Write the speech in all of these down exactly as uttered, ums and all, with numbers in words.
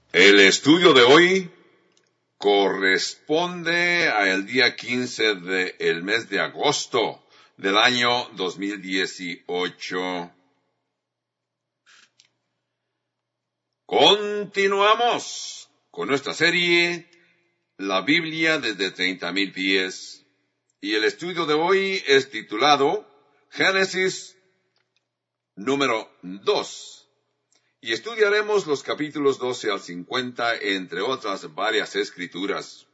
El estudio de hoy corresponde al día quince del mes de agosto del año dos mil dieciocho. Continuamos con nuestra serie La Biblia desde treinta mil pies, y el estudio de hoy es titulado Génesis número dos. Y estudiaremos los capítulos doce al cincuenta, entre otras varias escrituras.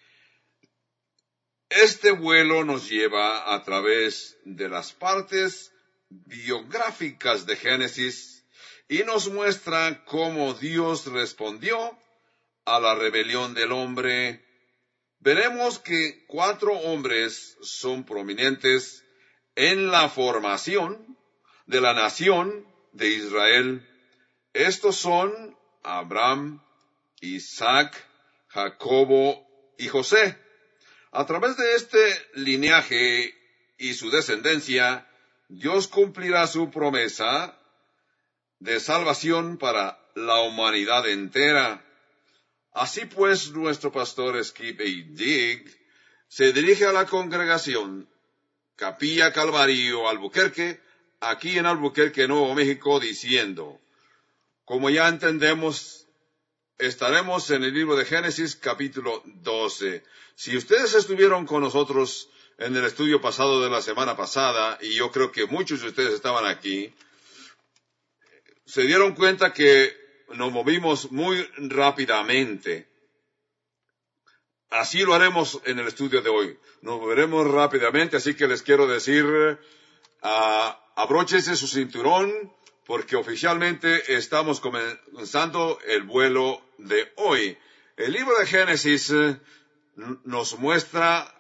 Este vuelo nos lleva a través de las partes biográficas de Génesis y nos muestra cómo Dios respondió a la rebelión del hombre. Veremos que cuatro hombres son prominentes en la formación de la nación de Israel. Estos son Abraham, Isaac, Jacobo y José. A través de este linaje y su descendencia, Dios cumplirá su promesa de salvación para la humanidad entera. Así pues, nuestro pastor Skip A. Digg se dirige a la congregación Capilla Calvario, Albuquerque, aquí en Albuquerque, Nuevo México, diciendo: como ya entendemos, estaremos en el libro de Génesis, capítulo doce. Si ustedes estuvieron con nosotros en el estudio pasado de la semana pasada, y yo creo que muchos de ustedes estaban aquí, se dieron cuenta que nos movimos muy rápidamente. Así lo haremos en el estudio de hoy. Nos moveremos rápidamente, así que les quiero decir, uh, abróchense su cinturón, porque oficialmente estamos comenzando el vuelo de hoy. El libro de Génesis nos muestra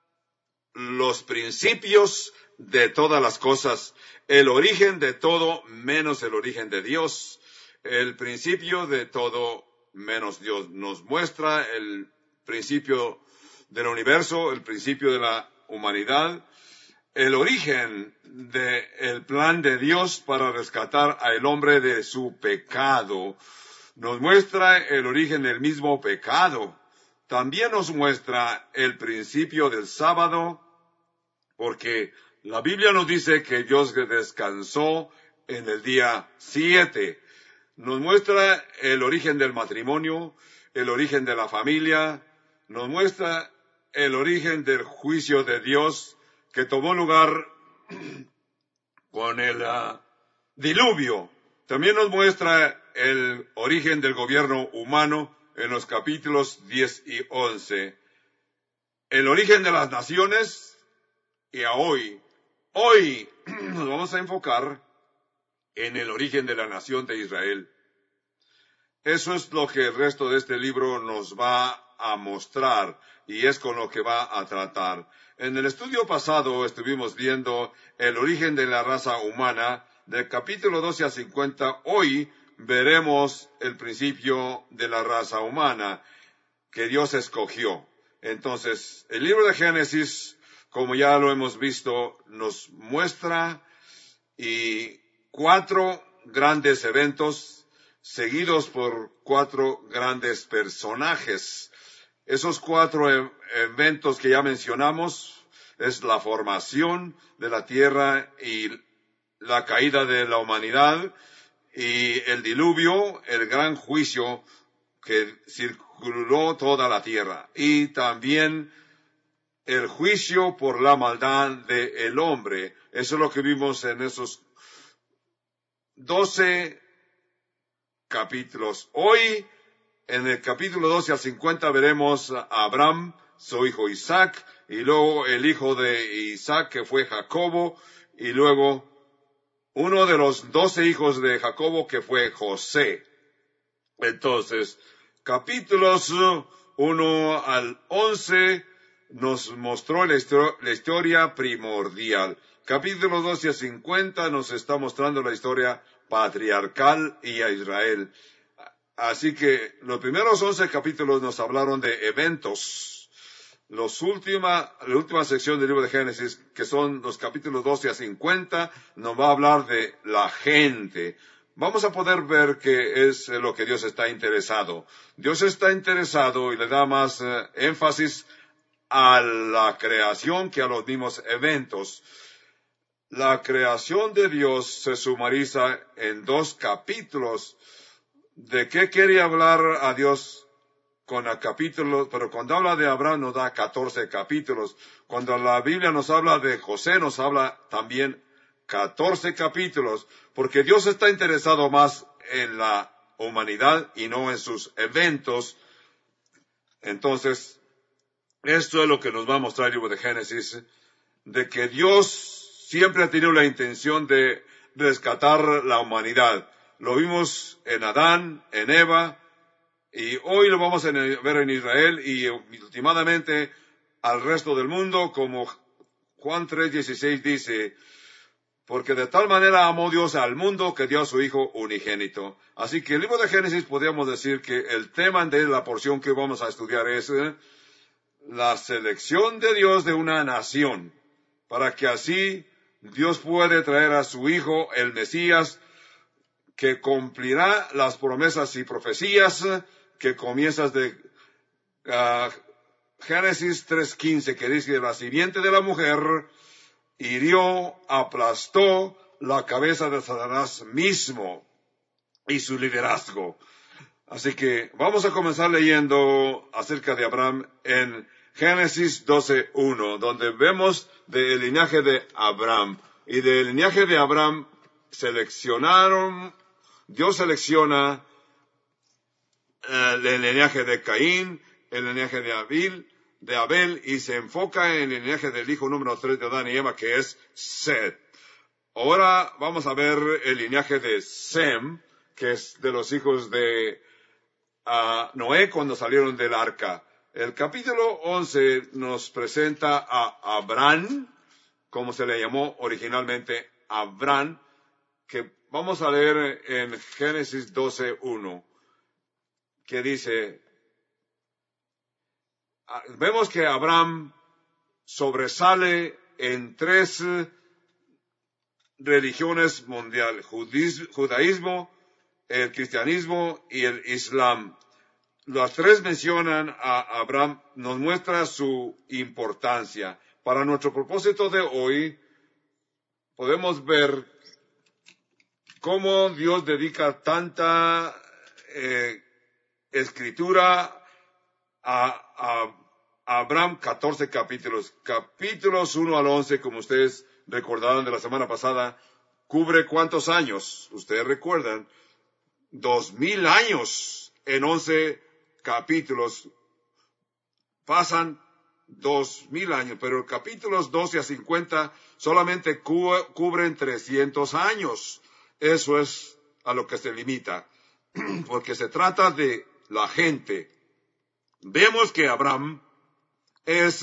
los principios de todas las cosas, el origen de todo menos el origen de Dios, el principio de todo menos Dios. Nos muestra el principio del universo, el principio de la humanidad, el origen del plan de Dios para rescatar al hombre de su pecado. Nos muestra el origen del mismo pecado. También nos muestra el principio del sábado, porque la Biblia nos dice que Dios descansó en el día siete. Nos muestra el origen del matrimonio, el origen de la familia, nos muestra el origen del juicio de Dios que tomó lugar con el uh, diluvio. También nos muestra el origen del gobierno humano en los capítulos diez y once. El origen de las naciones, y a hoy, hoy nos vamos a enfocar en el origen de la nación de Israel. Eso es lo que el resto de este libro nos va a mostrar, y es con lo que va a tratar. En el estudio pasado estuvimos viendo el origen de la raza humana, del capítulo doce a cincuenta. Hoy veremos el principio de la raza humana que Dios escogió. Entonces, el libro de Génesis, como ya lo hemos visto, nos muestra y cuatro grandes eventos seguidos por cuatro grandes personajes. Esos cuatro e- eventos que ya mencionamos es la formación de la tierra y la caída de la humanidad, y el diluvio, el gran juicio que circuló toda la tierra, y también el juicio por la maldad del hombre. Eso es lo que vimos en esos doce capítulos. Hoy, en el capítulo doce al cincuenta, veremos a Abraham, su hijo Isaac, y luego el hijo de Isaac, que fue Jacobo, y luego uno de los doce hijos de Jacobo, que fue José. Entonces, capítulos uno al once nos mostró la, la historia primordial. Capítulo doce a cincuenta nos está mostrando la historia patriarcal y a Israel. Así que los primeros once capítulos nos hablaron de eventos. Los última, la última sección del libro de Génesis, que son los capítulos doce a cincuenta, nos va a hablar de la gente. vamos a poder ver que es lo que Dios está interesado. Dios está interesado y le da más eh, énfasis a la creación que a los mismos eventos. La creación de Dios se sumariza en dos capítulos. ¿De qué quiere hablar a Dios con el capítulo? Pero cuando habla de Abraham nos da catorce capítulos. Cuando la Biblia nos habla de José nos habla también catorce capítulos, porque Dios está interesado más en la humanidad y no en sus eventos. Entonces, esto es lo que nos va a mostrar el libro de Génesis, de que Dios siempre ha tenido la intención de rescatar la humanidad. Lo vimos en Adán, en Eva, y hoy lo vamos a ver en Israel y últimamente al resto del mundo, como Juan tres dieciséis dice, porque de tal manera amó Dios al mundo que dio a su Hijo unigénito. Así que el libro de Génesis podríamos decir que el tema de la porción que vamos a estudiar es eh, la selección de Dios de una nación, para que así Dios puede traer a su Hijo, el Mesías, que cumplirá las promesas y profecías que comienzas de uh, Génesis tres quince, que dice, la simiente de la mujer hirió, aplastó la cabeza de Satanás mismo y su liderazgo. Así que vamos a comenzar leyendo acerca de Abraham en Génesis doce uno, donde vemos del linaje de Abraham. Y del linaje de Abraham seleccionaron, Dios selecciona eh, el linaje de Caín, el linaje de Abel, de Abel, y se enfoca en el linaje del hijo número tres de Adán y Eva, que es Set. Ahora vamos a ver el linaje de Sem, que es de los hijos de uh, Noé cuando salieron del arca. El capítulo once nos presenta a Abraham, como se le llamó originalmente Abraham, que vamos a leer en Génesis doce uno, que dice, vemos que Abraham sobresale en tres religiones mundiales, judaísmo, el cristianismo y el islam. Las tres mencionan a Abraham, nos muestra su importancia. Para nuestro propósito de hoy, podemos ver cómo Dios dedica tanta eh, escritura a, a, a Abraham, catorce capítulos. Capítulos uno al once, como ustedes recordaron de la semana pasada, cubre ¿cuántos años? Ustedes recuerdan, dos mil años en once capítulos. Pasan dos mil años, pero capítulos doce a cincuenta solamente cu cubren trescientos años. Eso es a lo que se limita, porque se trata de la gente. Vemos que Abraham es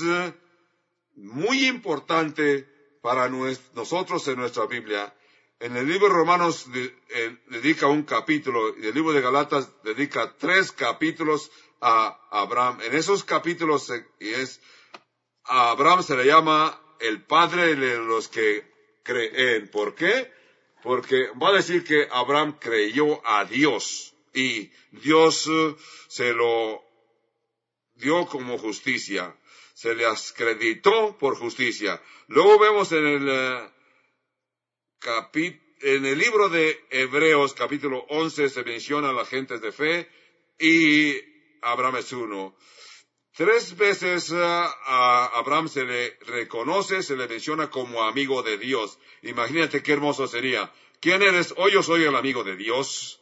muy importante para nosotros en nuestra Biblia. En el libro de Romanos eh, dedica un capítulo, y el libro de Galatas dedica tres capítulos a Abraham. En esos capítulos y es, a Abraham se le llama el padre de los que creen. ¿Por qué? Porque va a decir que Abraham creyó a Dios y Dios uh, se lo dio como justicia. Se le acreditó por justicia. Luego vemos en el uh, capítulo, en el libro de Hebreos, capítulo once, se menciona a las gentes de fe y Abraham es uno. Tres veces uh, a Abraham se le reconoce, se le menciona como amigo de Dios. Imagínate qué hermoso sería. ¿Quién eres? Hoy yo soy el amigo de Dios.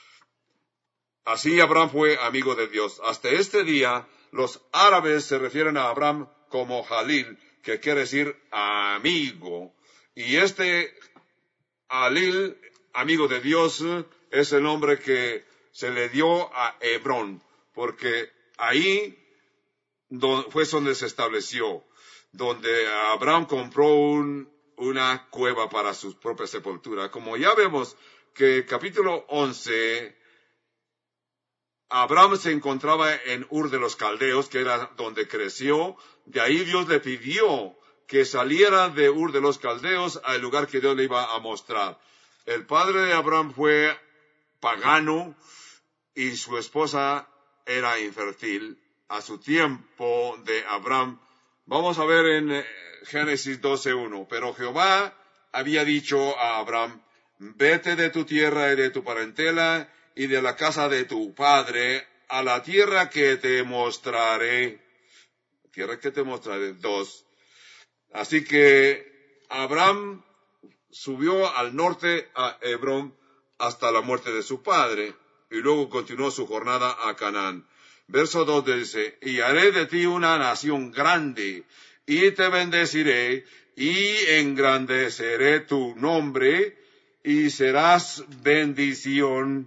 Así Abraham fue amigo de Dios. Hasta este día, los árabes se refieren a Abraham como Jalil, que quiere decir amigo. Y este Jalil, amigo de Dios, es el nombre que se le dio a Hebrón, porque ahí fue donde se estableció, donde Abraham compró un, una cueva para su propia sepultura. Como ya vemos que capítulo once, Abraham se encontraba en Ur de los Caldeos, que era donde creció. De ahí Dios le pidió que saliera de Ur de los Caldeos al lugar que Dios le iba a mostrar. El padre de Abraham fue pagano y su esposa era infértil a su tiempo de Abraham. Vamos a ver en Génesis doce uno. Pero Jehová había dicho a Abraham, vete de tu tierra y de tu parentela y de la casa de tu padre a la tierra que te mostraré. Tierra que te mostraré. Dos. Así que Abraham subió al norte a Hebrón hasta la muerte de su padre y luego continuó su jornada a Canaán. Verso dos dice, y haré de ti una nación grande y te bendeciré y engrandeceré tu nombre y serás bendición.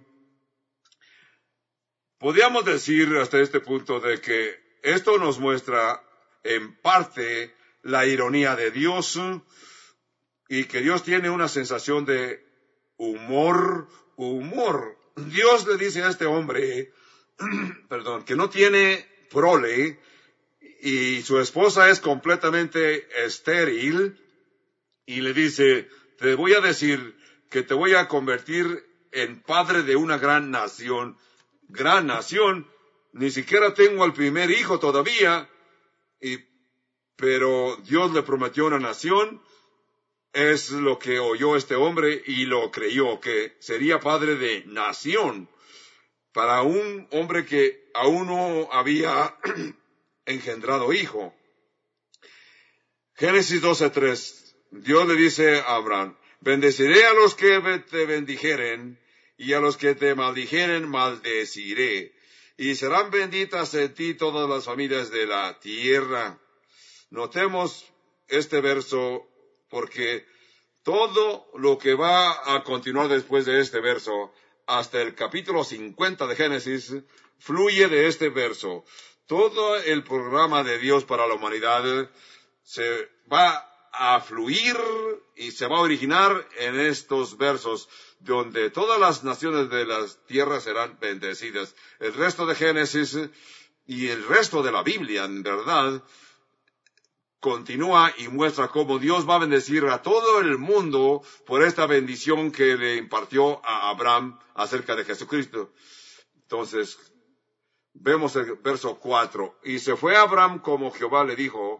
Podríamos decir hasta este punto de que esto nos muestra en parte la ironía de Dios y que Dios tiene una sensación de humor, humor. Dios le dice a este hombre, perdón, que no tiene prole y su esposa es completamente estéril y le dice, te voy a decir que te voy a convertir en padre de una gran nación. Gran nación, ni siquiera tengo al primer hijo todavía, y, pero Dios le prometió una nación. Es lo que oyó este hombre y lo creyó, que sería padre de nación para un hombre que aún no había engendrado hijo. Génesis doce tres. Dios le dice a Abraham, bendeciré a los que te bendijeren y a los que te maldijeren maldeciré. Y serán benditas en ti todas las familias de la tierra. Notemos este verso porque todo lo que va a continuar después de este verso, hasta el capítulo cincuenta de Génesis, fluye de este verso. Todo el programa de Dios para la humanidad se va a fluir y se va a originar en estos versos, donde todas las naciones de las tierras serán bendecidas. El resto de Génesis y el resto de la Biblia, en verdad, continúa y muestra cómo Dios va a bendecir a todo el mundo por esta bendición que le impartió a Abraham acerca de Jesucristo. Entonces, vemos el verso cuatro. Y se fue Abraham como Jehová le dijo,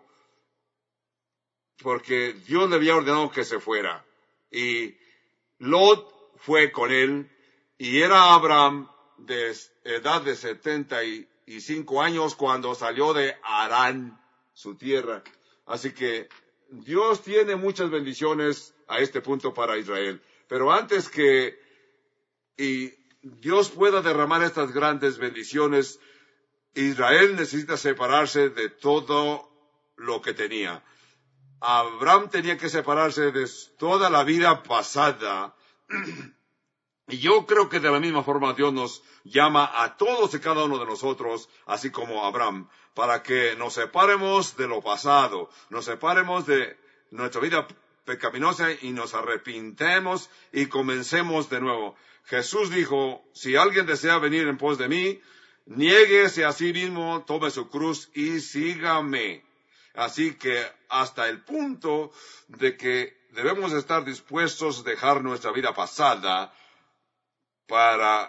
porque Dios le había ordenado que se fuera. Y Lot fue con él, y era Abraham de edad de setenta y cinco años cuando salió de Harán, su tierra. Así que Dios tiene muchas bendiciones a este punto para Israel. Pero antes que y Dios pueda derramar estas grandes bendiciones, Israel necesita separarse de todo lo que tenía. Abraham tenía que separarse de toda la vida pasada. Y yo creo que de la misma forma Dios nos llama a todos y cada uno de nosotros, así como Abraham, para que nos separemos de lo pasado, nos separemos de nuestra vida pecaminosa y nos arrepintemos y comencemos de nuevo. Jesús dijo, si alguien desea venir en pos de mí, niéguese a sí mismo, tome su cruz y sígame. Así que hasta el punto de que debemos estar dispuestos a dejar nuestra vida pasada para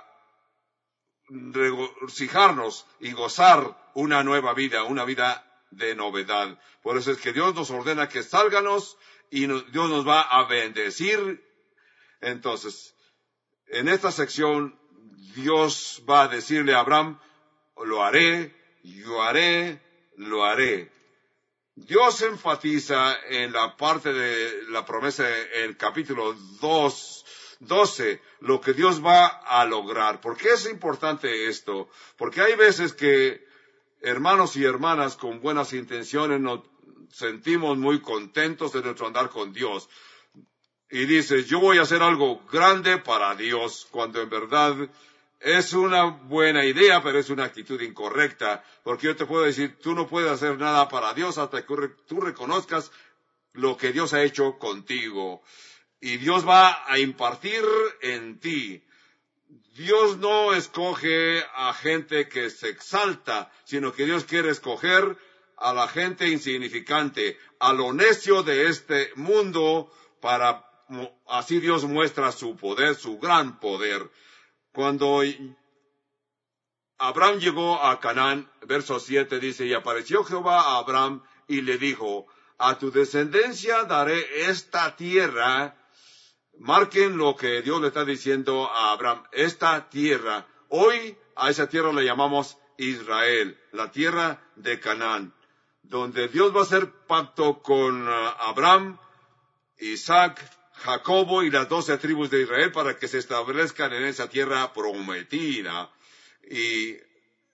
regocijarnos y gozar una nueva vida, una vida de novedad. Por eso es que Dios nos ordena que salganos y nos, Dios nos va a bendecir. Entonces, en esta sección, Dios va a decirle a Abraham, lo haré, yo haré, lo haré. Dios enfatiza en la parte de la promesa, en el capítulo dos, doce, lo que Dios va a lograr. ¿Por qué es importante esto? Porque hay veces que hermanos y hermanas con buenas intenciones nos sentimos muy contentos de nuestro andar con Dios. Y dices, yo voy a hacer algo grande para Dios, cuando en verdad es una buena idea, pero es una actitud incorrecta. Porque yo te puedo decir, tú no puedes hacer nada para Dios hasta que tú reconozcas lo que Dios ha hecho contigo. Y Dios va a impartir en ti. Dios no escoge a gente que se exalta, sino que Dios quiere escoger a la gente insignificante, a lo necio de este mundo, para así Dios muestra su poder, su gran poder. Cuando Abraham llegó a Canaán, verso siete dice, y apareció Jehová a Abraham y le dijo, a tu descendencia daré esta tierra. Marquen lo que Dios le está diciendo a Abraham, esta tierra. Hoy a esa tierra le llamamos Israel, la tierra de Canaán, donde Dios va a hacer pacto con Abraham, Isaac, Jacobo y las doce tribus de Israel para que se establezcan en esa tierra prometida. Y eh,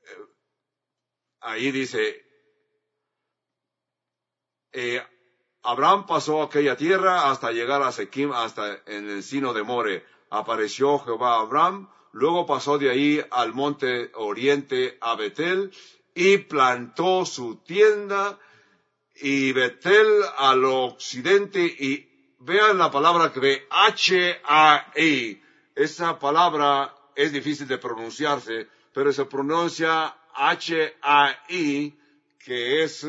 ahí dice, eh, Abraham pasó aquella tierra hasta llegar a Sequim, hasta en el encino de More. Apareció Jehová a Abraham, luego pasó de ahí al monte oriente a Betel y plantó su tienda, y Betel al occidente, y vean la palabra que ve, H A I. Esa palabra es difícil de pronunciarse, pero se pronuncia H A I, que es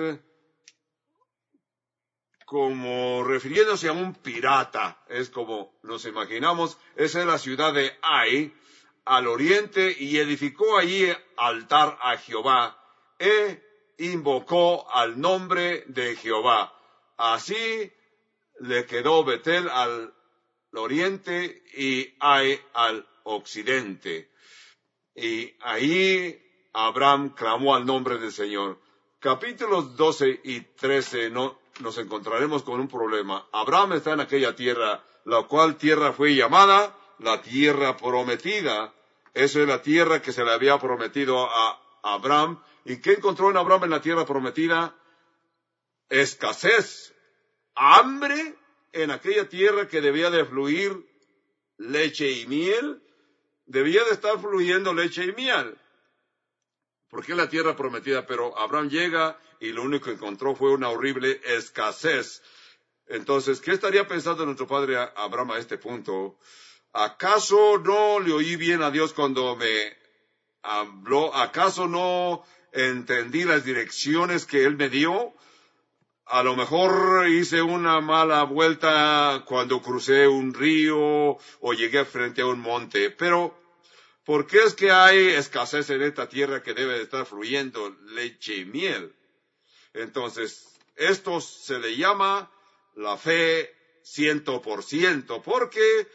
como refiriéndose a un pirata. Es como nos imaginamos. Esa es la ciudad de Ai, al oriente, y edificó allí altar a Jehová, e invocó al nombre de Jehová. Así le quedó Betel al oriente y Ai al occidente. Y ahí Abraham clamó al nombre del Señor. Capítulos doce y trece no, nos encontraremos con un problema. Abraham está en aquella tierra, la cual tierra fue llamada la tierra prometida. Eso es la tierra que se le había prometido a Abraham. ¿Y qué encontró en Abraham en la tierra prometida? Escasez, hambre en aquella tierra que debía de fluir leche y miel. Debía de estar fluyendo leche y miel, porque es la tierra prometida, pero Abraham llega y lo único que encontró fue una horrible escasez. Entonces, ¿qué estaría pensando nuestro padre Abraham a este punto? ¿Acaso no le oí bien a Dios cuando me habló? ¿Acaso no entendí las direcciones que Él me dio? A lo mejor hice una mala vuelta cuando crucé un río o llegué frente a un monte, pero ¿por qué es que hay escasez en esta tierra que debe de estar fluyendo leche y miel? Entonces, esto se le llama la fe ciento por ciento, porque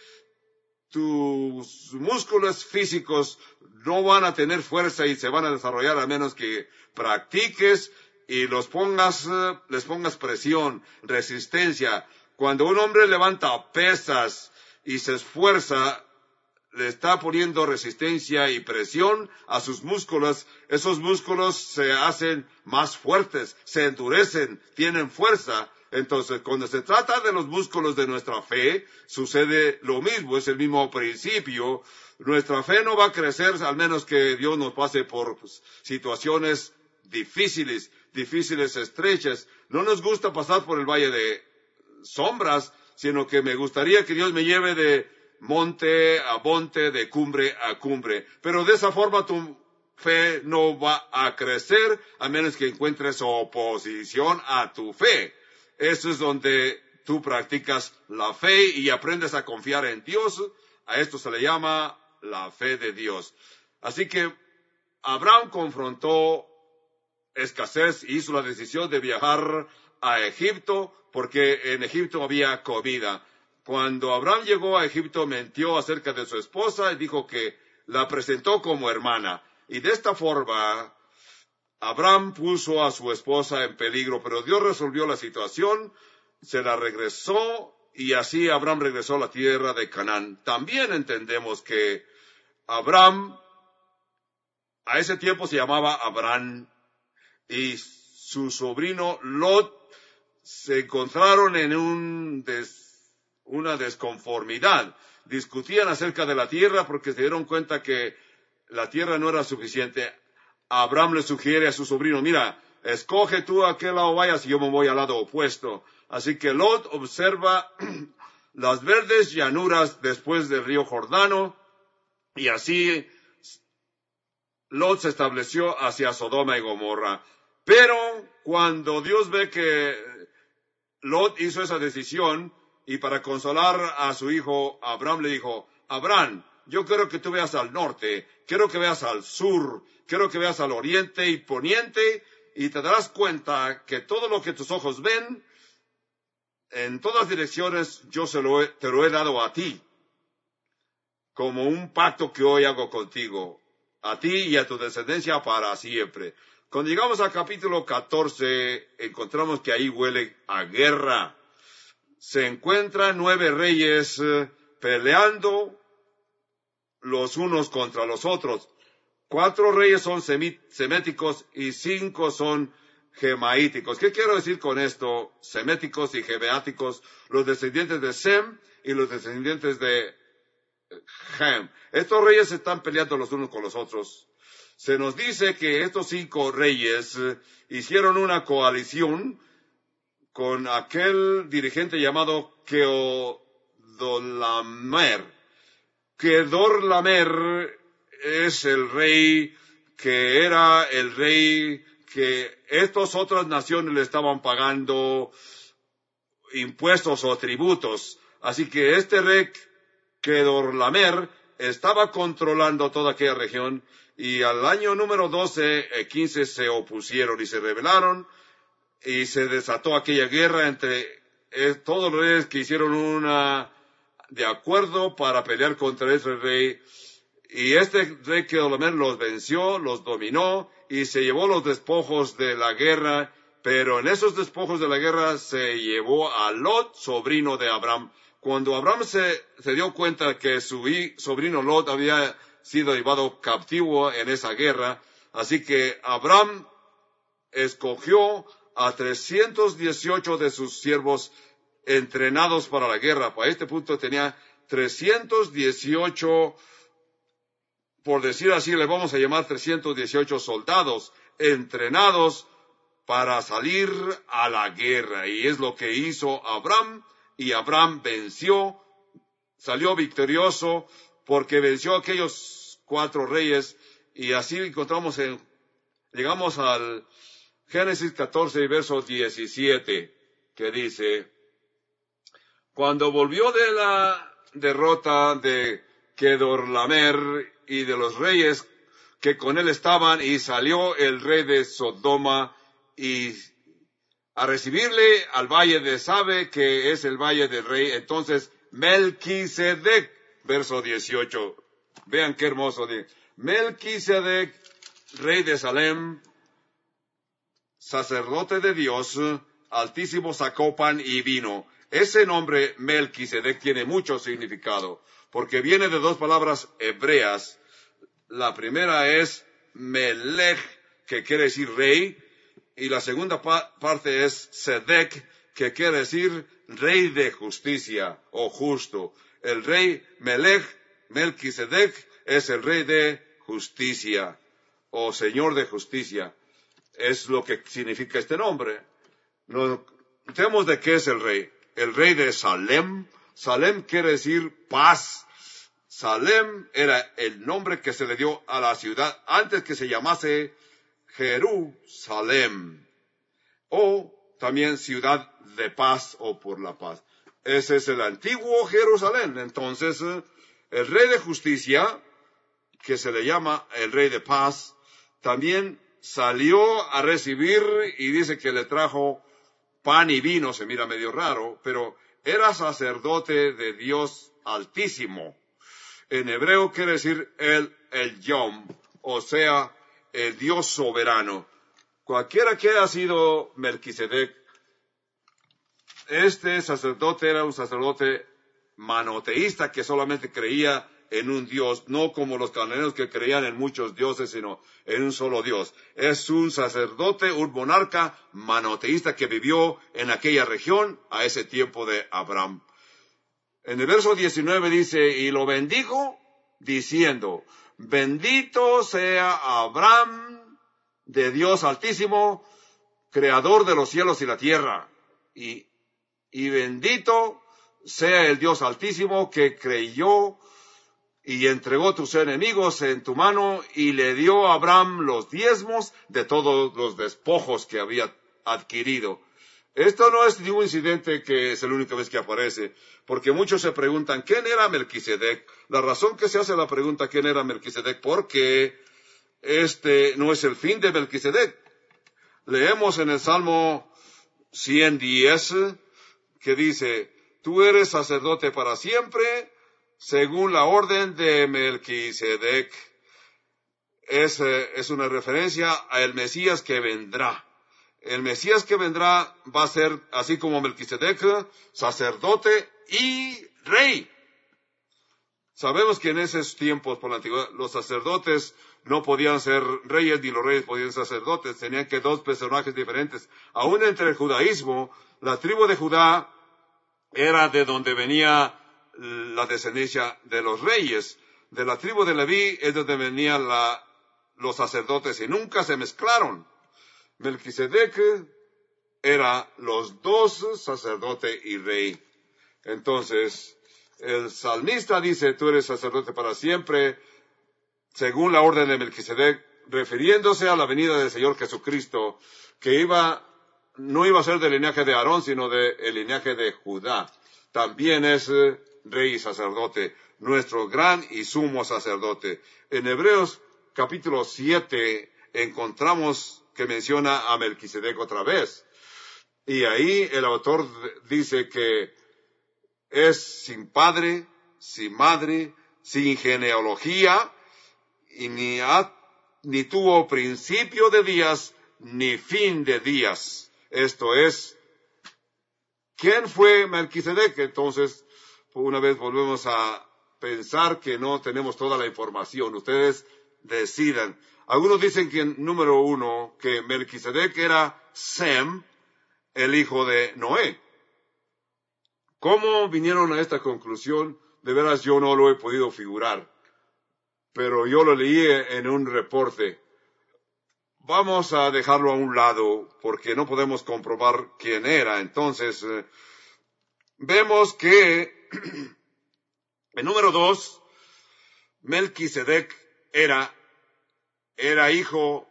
tus músculos físicos no van a tener fuerza y se van a desarrollar a menos que practiques y los pongas, les pongas presión, resistencia. Cuando un hombre levanta pesas y se esfuerza, le está poniendo resistencia y presión a sus músculos. Esos músculos se hacen más fuertes, se endurecen, tienen fuerza. Entonces, cuando se trata de los músculos de nuestra fe, sucede lo mismo, es el mismo principio. Nuestra fe no va a crecer al menos que Dios nos pase por pues, situaciones difíciles, difíciles, estrechas. No nos gusta pasar por el valle de sombras, sino que me gustaría que Dios me lleve de monte a monte, de cumbre a cumbre. Pero de esa forma tu fe no va a crecer a menos que encuentres oposición a tu fe. Eso es donde tú practicas la fe y aprendes a confiar en Dios. A esto se le llama la fe de Dios. Así que Abraham confrontó escasez y hizo la decisión de viajar a Egipto porque en Egipto había comida. Cuando Abraham llegó a Egipto, mintió acerca de su esposa y dijo que la presentó como hermana. Y de esta forma, Abraham puso a su esposa en peligro, pero Dios resolvió la situación, se la regresó y así Abraham regresó a la tierra de Canaán. También entendemos que Abraham, a ese tiempo se llamaba Abraham, y su sobrino Lot se encontraron en un des una desconformidad. Discutían acerca de la tierra porque se dieron cuenta que la tierra no era suficiente. Abraham le sugiere a su sobrino, mira, escoge tú a qué lado vayas y yo me voy al lado opuesto. Así que Lot observa las verdes llanuras después del río Jordano y así Lot se estableció hacia Sodoma y Gomorra. Pero cuando Dios ve que Lot hizo esa decisión Y para consolar a su hijo, Abraham le dijo, Abraham, yo quiero que tú veas al norte, quiero que veas al sur, quiero que veas al oriente y poniente, y te darás cuenta que todo lo que tus ojos ven, en todas direcciones, yo se lo he, te lo he dado a ti, como un pacto que hoy hago contigo, a ti y a tu descendencia para siempre. Cuando llegamos al capítulo catorce, encontramos que ahí huele a guerra. Se encuentran nueve reyes eh, peleando los unos contra los otros. Cuatro reyes son seméticos y cinco son gemaíticos. ¿Qué quiero decir con esto? Seméticos y gemaíticos, los descendientes de Sem y los descendientes de Ham. Estos reyes están peleando los unos con los otros. Se nos dice que estos cinco reyes eh, hicieron una coalición con aquel dirigente llamado Kedorlaomer. Kedorlaomer es el rey que era el rey que estas otras naciones le estaban pagando impuestos o tributos. Así que este rey Kedorlaomer estaba controlando toda aquella región, y al año número doce y quince se opusieron y se rebelaron, y se desató aquella guerra entre eh, todos los reyes que hicieron una de acuerdo para pelear contra ese rey. Y este rey Kedorlaomer los venció, los dominó y se llevó los despojos de la guerra, pero en esos despojos de la guerra se llevó a Lot, sobrino de Abraham. Cuando Abraham se, se dio cuenta que su sobrino Lot había sido llevado cautivo en esa guerra, así que Abraham escogió a trescientos dieciocho de sus siervos entrenados para la guerra. Para este punto tenía trescientos dieciocho, por decir así, le vamos a llamar trescientos dieciocho soldados entrenados para salir a la guerra. Y es lo que hizo Abraham, y Abraham venció, salió victorioso, porque venció a aquellos cuatro reyes. Y así encontramos en, llegamos al Génesis catorce, verso diecisiete, que dice, cuando volvió de la derrota de Kedorlaomer y de los reyes que con él estaban, y salió el rey de Sodoma y a recibirle al valle de Sabe, que es el valle del rey. Entonces Melquisedec, verso dieciocho, vean qué hermoso, Melquisedec, rey de Salem, sacerdote de Dios Altísimo, sacó pan y vino. Ese nombre Melquisedec tiene mucho significado, porque viene de dos palabras hebreas. La primera es Melech, que quiere decir rey, y la segunda pa- parte es Sedec, que quiere decir rey de justicia o justo. El rey Melech, Melquisedec, es el rey de justicia o señor de justicia. Es lo que significa este nombre. Nos tenemos de qué es el rey. El rey de Salem. Salem quiere decir paz. Salem era el nombre que se le dio a la ciudad antes que se llamase Jerusalem, o también ciudad de paz o por la paz. Ese es el antiguo Jerusalén. Entonces, el rey de justicia, que se le llama el rey de paz, también salió a recibir, y dice que le trajo pan y vino. Se mira medio raro, pero era sacerdote de Dios Altísimo. En hebreo quiere decir el, el Yom, o sea, el Dios soberano. Cualquiera que haya sido Melquisedec, este sacerdote era un sacerdote monoteísta que solamente creía en un Dios, no como los cananeos que creían en muchos dioses, sino en un solo Dios. Es un sacerdote, un monarca monoteísta que vivió en aquella región a ese tiempo de Abraham. En el verso diecinueve dice, y lo bendijo diciendo, bendito sea Abraham de Dios Altísimo, creador de los cielos y la tierra, y, y bendito sea el Dios Altísimo que creyó y entregó tus enemigos en tu mano, y le dio a Abraham los diezmos de todos los despojos que había adquirido. Esto no es ningún incidente que es la única vez que aparece, porque muchos se preguntan, ¿quién era Melquisedec? La razón que se hace la pregunta, ¿quién era Melquisedec? Porque este no es el fin de Melquisedec. Leemos en el Salmo ciento diez, que dice, tú eres sacerdote para siempre, según la orden de Melquisedec. Es, eh, es una referencia al Mesías que vendrá. El Mesías que vendrá va a ser, así como Melquisedec, sacerdote y rey. Sabemos que en esos tiempos, por la antigüedad, los sacerdotes no podían ser reyes, ni los reyes podían ser sacerdotes. Tenían que dos personajes diferentes. Aún entre el judaísmo, la tribu de Judá era de donde venía la descendencia de los reyes. De la tribu de Leví es donde venían la, los sacerdotes y nunca se mezclaron. Melquisedec era los dos, sacerdote y rey. Entonces, el salmista dice, tú eres sacerdote para siempre, según la orden de Melquisedec, refiriéndose a la venida del Señor Jesucristo, que iba, no iba a ser del linaje de Aarón, sino del linaje de Judá. También es eh, rey y sacerdote, nuestro gran y sumo sacerdote. En Hebreos capítulo siete encontramos que menciona a Melquisedec otra vez. Y ahí el autor dice que es sin padre, sin madre, sin genealogía, y ni, ha, ni tuvo principio de días, ni fin de días. Esto es, ¿quién fue Melquisedec? Entonces, una vez volvemos a pensar que no tenemos toda la información. Ustedes decidan. Algunos dicen que, número uno, que Melquisedec era Sem, el hijo de Noé. ¿Cómo vinieron a esta conclusión? De veras yo no lo he podido figurar, pero yo lo leí en un reporte. Vamos a dejarlo a un lado, porque no podemos comprobar quién era. Entonces, eh, vemos que, en número dos, Melquisedec era, era hijo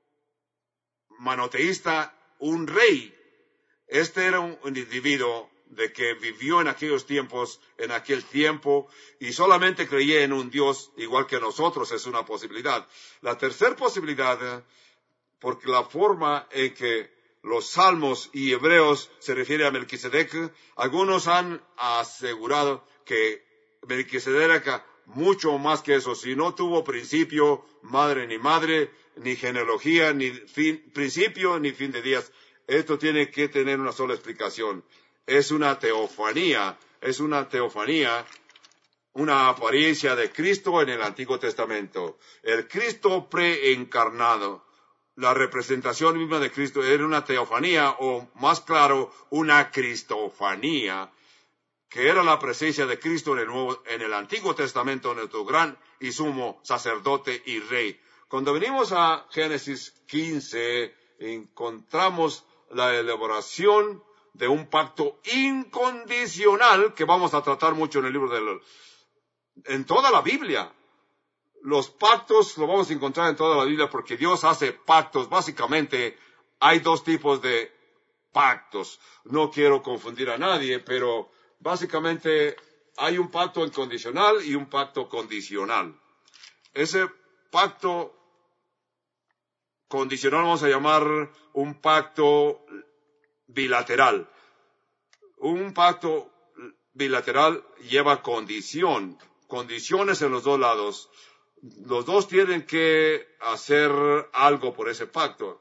monoteísta, un rey. Este era un individuo de que vivió en aquellos tiempos, en aquel tiempo, y solamente creía en un Dios igual que nosotros, es una posibilidad. La tercera posibilidad, porque la forma en que los salmos y hebreos se refieren a Melquisedec, algunos han asegurado que Melquisedec era mucho más que eso. Si no tuvo principio, madre ni madre, ni genealogía, ni fin, principio, ni fin de días. Esto tiene que tener una sola explicación. Es una teofanía, es una teofanía, una apariencia de Cristo en el Antiguo Testamento. El Cristo preencarnado, la representación misma de Cristo era una teofanía, o más claro, una cristofanía, que era la presencia de Cristo en el, Nuevo, en el Antiguo Testamento, nuestro gran y sumo sacerdote y rey. Cuando venimos a Génesis quince, encontramos la elaboración de un pacto incondicional que vamos a tratar mucho en el libro de en toda la Biblia. Los pactos lo vamos a encontrar en toda la Biblia porque Dios hace pactos. Básicamente hay dos tipos de pactos. No quiero confundir a nadie, pero básicamente hay un pacto incondicional y un pacto condicional. Ese pacto condicional vamos a llamar un pacto bilateral. Un pacto bilateral lleva condición, condiciones en los dos lados. Los dos tienen que hacer algo por ese pacto.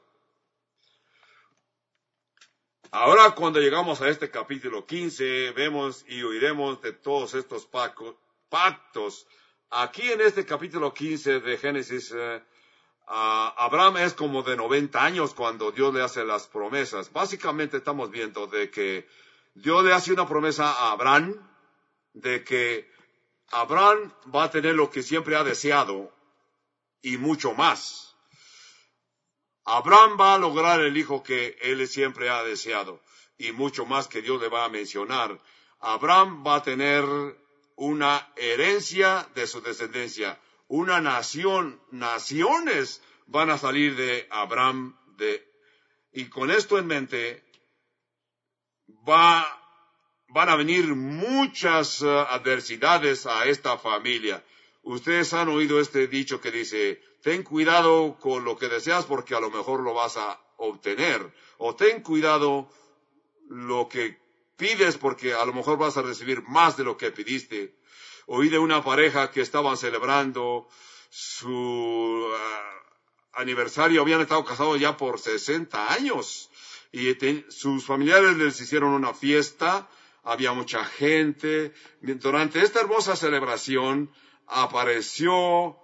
Ahora, cuando llegamos a este capítulo quince, vemos y oiremos de todos estos pactos. Aquí en este capítulo quince de Génesis, eh, Uh, Abraham es como de noventa años cuando Dios le hace las promesas. Básicamente estamos viendo de que Dios le hace una promesa a Abraham, de que Abraham va a tener lo que siempre ha deseado y mucho más. Abraham va a lograr el hijo que él siempre ha deseado y mucho más que Dios le va a mencionar. Abraham va a tener una herencia de su descendencia. Una nación, naciones van a salir de Abraham. De, y con esto en mente, va, van a venir muchas uh, adversidades a esta familia. Ustedes han oído este dicho que dice, ten cuidado con lo que deseas porque a lo mejor lo vas a obtener. O ten cuidado lo que pides porque a lo mejor vas a recibir más de lo que pidiste. Oí de una pareja que estaban celebrando su uh, aniversario, habían estado casados ya por sesenta años y te, sus familiares les hicieron una fiesta, había mucha gente. Durante esta hermosa celebración apareció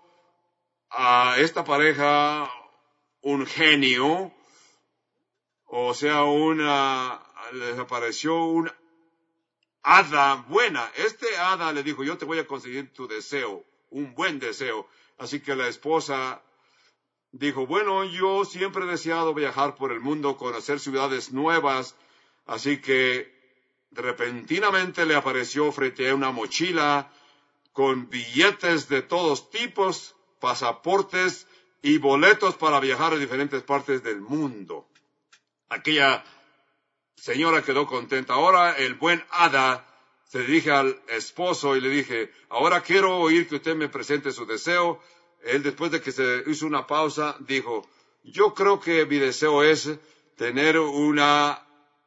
a esta pareja un genio, o sea, una, les apareció un hada buena. Este hada le dijo, yo te voy a conseguir tu deseo, un buen deseo. Así que la esposa dijo, bueno, yo siempre he deseado viajar por el mundo, conocer ciudades nuevas, así que repentinamente le apareció frente a una mochila con billetes de todos tipos, pasaportes y boletos para viajar a diferentes partes del mundo. Aquella señora quedó contenta. Ahora el buen hada se dirige al esposo y le dije, ahora quiero oír que usted me presente su deseo. Él, después de que se hizo una pausa, dijo, yo creo que mi deseo es tener una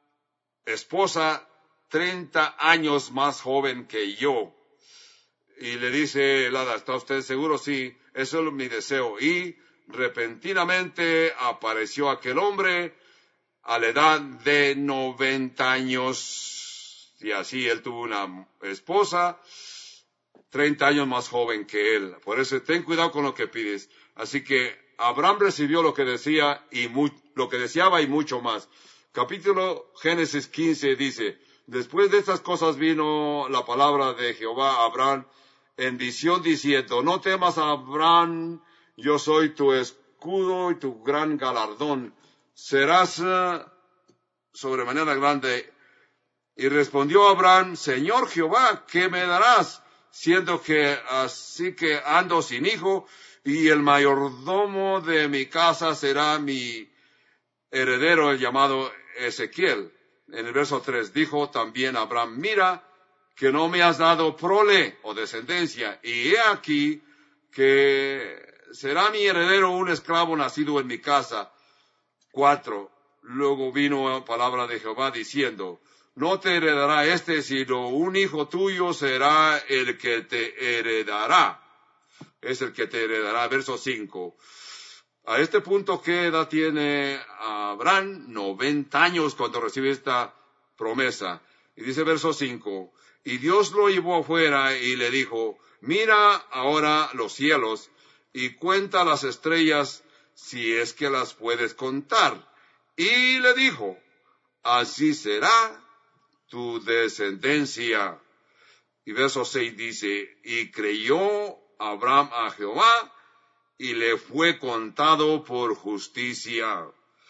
esposa treinta años más joven que yo. Y le dice el hada, ¿está usted seguro? Sí, eso es mi deseo. Y repentinamente apareció aquel hombre a la edad de noventa años. Y así él tuvo una esposa treinta años más joven que él. Por eso ten cuidado con lo que pides. Así que Abraham recibió lo que decía y mu- lo que deseaba y mucho más. Capítulo Génesis quince dice, después de estas cosas vino la palabra de Jehová a Abraham en visión diciendo, no temas, Abraham, yo soy tu escudo y tu gran galardón. Serás uh, sobremanera grande. Y respondió Abraham, Señor Jehová, ¿qué me darás? Siendo que así que ando sin hijo, y el mayordomo de mi casa será mi heredero, el llamado Ezequiel. En el verso tres dijo también Abraham, mira, que no me has dado prole o descendencia, y he aquí que será mi heredero un esclavo nacido en mi casa. Cuatro. Luego vino palabra de Jehová diciendo, no te heredará este, sino un hijo tuyo será el que te heredará. Es el que te heredará. Verso cinco. A este punto, ¿qué edad tiene Abraham? noventa años cuando recibe esta promesa. Y dice verso cinco. Y Dios lo llevó afuera y le dijo, mira ahora los cielos y cuenta las estrellas si es que las puedes contar. Y le dijo, así será tu descendencia. Y verso seis dice, y creyó Abraham a Jehová, y le fue contado por justicia.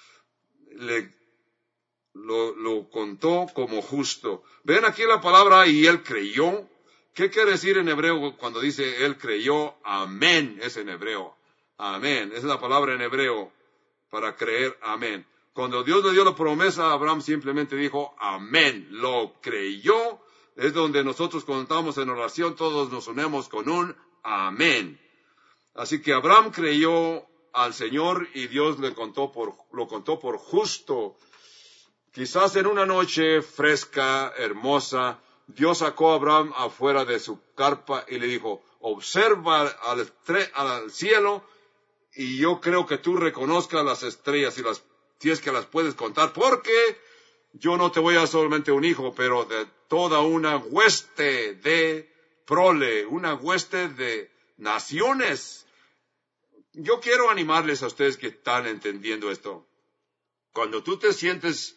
Le, lo, lo contó como justo. Ven aquí la palabra, y él creyó. ¿Qué quiere decir en hebreo cuando dice él creyó? Amén, es en hebreo. Amén, es la palabra en hebreo para creer, amén. Cuando Dios le dio la promesa a Abraham, simplemente dijo, amén, lo creyó. Es donde nosotros cuando estamos en oración, todos nos unimos con un amén. Así que Abraham creyó al Señor y Dios le contó por, lo contó por justo. Quizás en una noche fresca, hermosa, Dios sacó a Abraham afuera de su carpa y le dijo, observa al, al cielo y yo creo que tú reconozcas las estrellas y las si es que las puedes contar, porque yo no te voy a dar solamente un hijo, pero de toda una hueste de prole, una hueste de naciones. Yo quiero animarles a ustedes que están entendiendo esto. Cuando tú te sientes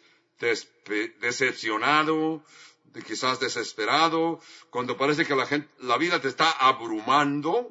decepcionado, quizás desesperado, cuando parece que la gente, la vida te está abrumando,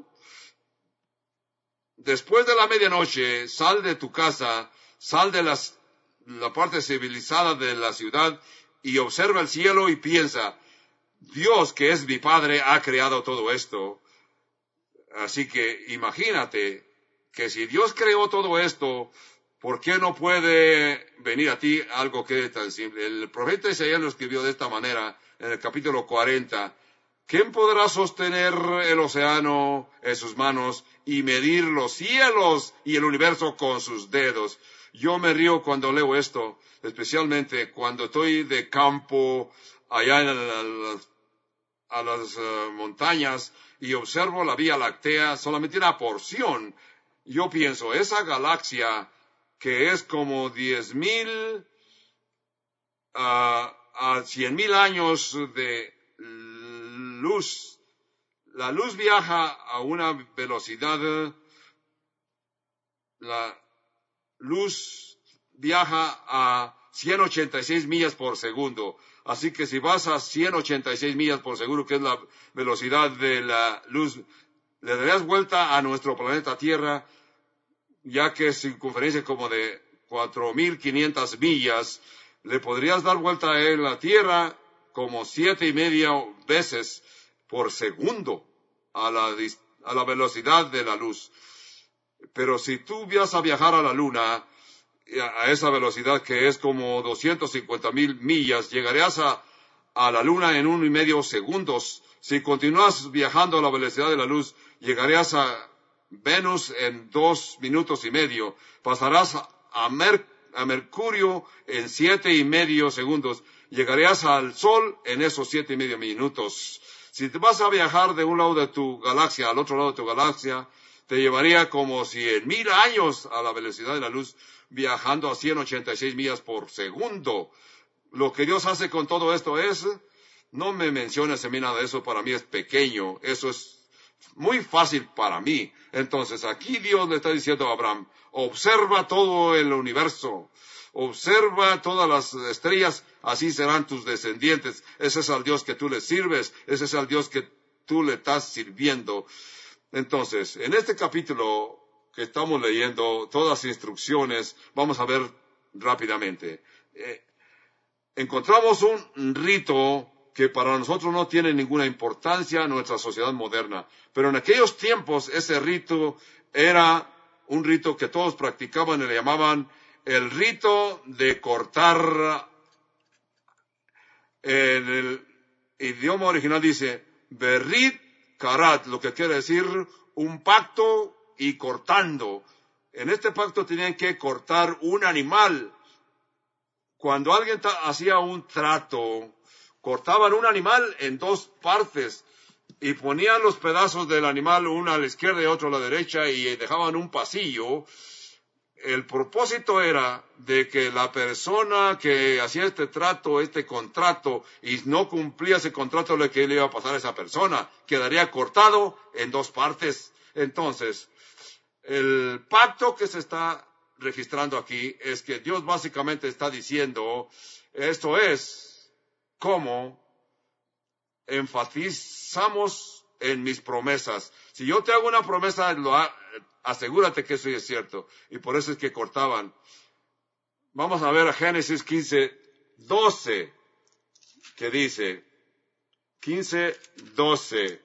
después de la medianoche, sal de tu casa, sal de las, la parte civilizada de la ciudad y observa el cielo y piensa, Dios que es mi Padre ha creado todo esto. Así que imagínate que si Dios creó todo esto, ¿Por qué no puede venir a ti algo que es tan simple? El profeta Isaías lo escribió de esta manera en el capítulo cuarenta. ¿Quién podrá sostener el océano en sus manos y medir los cielos y el universo con sus dedos? Yo me río cuando leo esto, especialmente cuando estoy de campo allá en el, a las uh, montañas y observo la Vía Láctea, solamente una porción. Yo pienso, esa galaxia que es como diez mil uh, a cien mil años de luz. La luz viaja a una velocidad, la luz viaja a ciento ochenta y seis millas por segundo. Así que si vas a ciento ochenta y seis millas por segundo, que es la velocidad de la luz, le darías vuelta a nuestro planeta Tierra, ya que es circunferencia como de cuatro mil quinientas millas, le podrías dar vuelta a él, la Tierra como siete y media veces por segundo a la, a la velocidad de la luz. Pero si tú vas a viajar a la Luna a esa velocidad que es como doscientas cincuenta mil millas, llegarías a, a la Luna en uno y medio segundos. Si continúas viajando a la velocidad de la luz, llegarías a Venus en dos minutos y medio. Pasarás a, Mer, a Mercurio en siete y medio segundos. Llegarías al Sol en esos siete y medio minutos. Si te vas a viajar de un lado de tu galaxia al otro lado de tu galaxia, te llevaría como cien mil años a la velocidad de la luz, viajando a ciento ochenta y seis millas por segundo. Lo que Dios hace con todo esto es, no me menciones a mí nada de eso, para mí es pequeño, eso es muy fácil para mí. Entonces aquí Dios le está diciendo a Abraham, observa todo el universo, observa todas las estrellas, así serán tus descendientes. Ese es al Dios que tú le sirves, ese es al Dios que tú le estás sirviendo. Entonces, en este capítulo que estamos leyendo, todas las instrucciones, vamos a ver rápidamente. Eh, encontramos un rito que para nosotros no tiene ninguna importancia en nuestra sociedad moderna. Pero en aquellos tiempos ese rito era un rito que todos practicaban y le llamaban el rito de cortar. En el idioma original dice Berit Karat, lo que quiere decir un pacto y cortando. En este pacto tenían que cortar un animal. Cuando alguien hacía un trato, cortaban un animal en dos partes y ponían los pedazos del animal uno a la izquierda y otro a la derecha y dejaban un pasillo. El propósito era de que la persona que hacía este trato, este contrato, y no cumplía ese contrato, lo que le iba a pasar a esa persona, quedaría cortado en dos partes. Entonces, el pacto que se está registrando aquí es que Dios básicamente está diciendo, esto es como enfatizamos en mis promesas. Si yo te hago una promesa, lo ha, asegúrate que eso es cierto. Y por eso es que cortaban. Vamos a ver a Génesis quince, doce, que dice, quince, doce.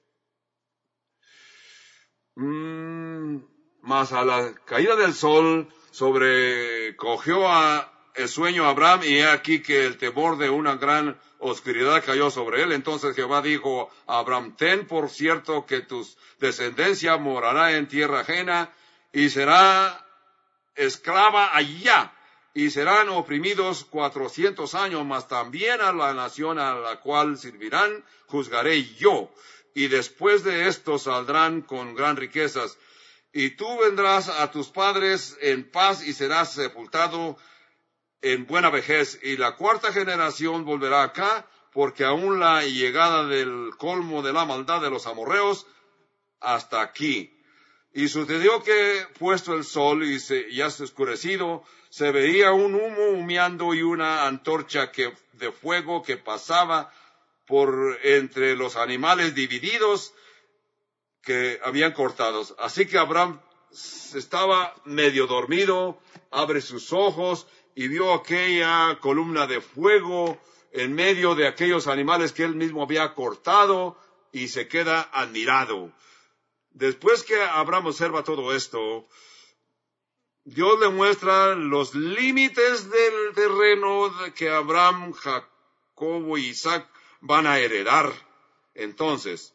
Mm, mas a la caída del sol sobrecogió a el sueño a Abraham, y he aquí que el temor de una gran oscuridad cayó sobre él. Entonces Jehová dijo a Abraham, ten por cierto que tu descendencia morará en tierra ajena, y será esclava allá, y serán oprimidos cuatrocientos años, mas también a la nación a la cual servirán juzgaré yo, y después de esto saldrán con gran riquezas. Y tú vendrás a tus padres en paz, y serás sepultado en buena vejez, y la cuarta generación volverá acá, porque aún la llegada del colmo de la maldad de los amorreos hasta aquí. Y sucedió que, puesto el sol y se, ya se oscurecido, se veía un humo humeando y una antorcha que, de fuego que pasaba por entre los animales divididos que habían cortados. Así que Abraham estaba medio dormido, abre sus ojos y vio aquella columna de fuego en medio de aquellos animales que él mismo había cortado, y se queda admirado. Después que Abraham observa todo esto, Dios le muestra los límites del terreno que Abraham, Jacobo y Isaac van a heredar. Entonces,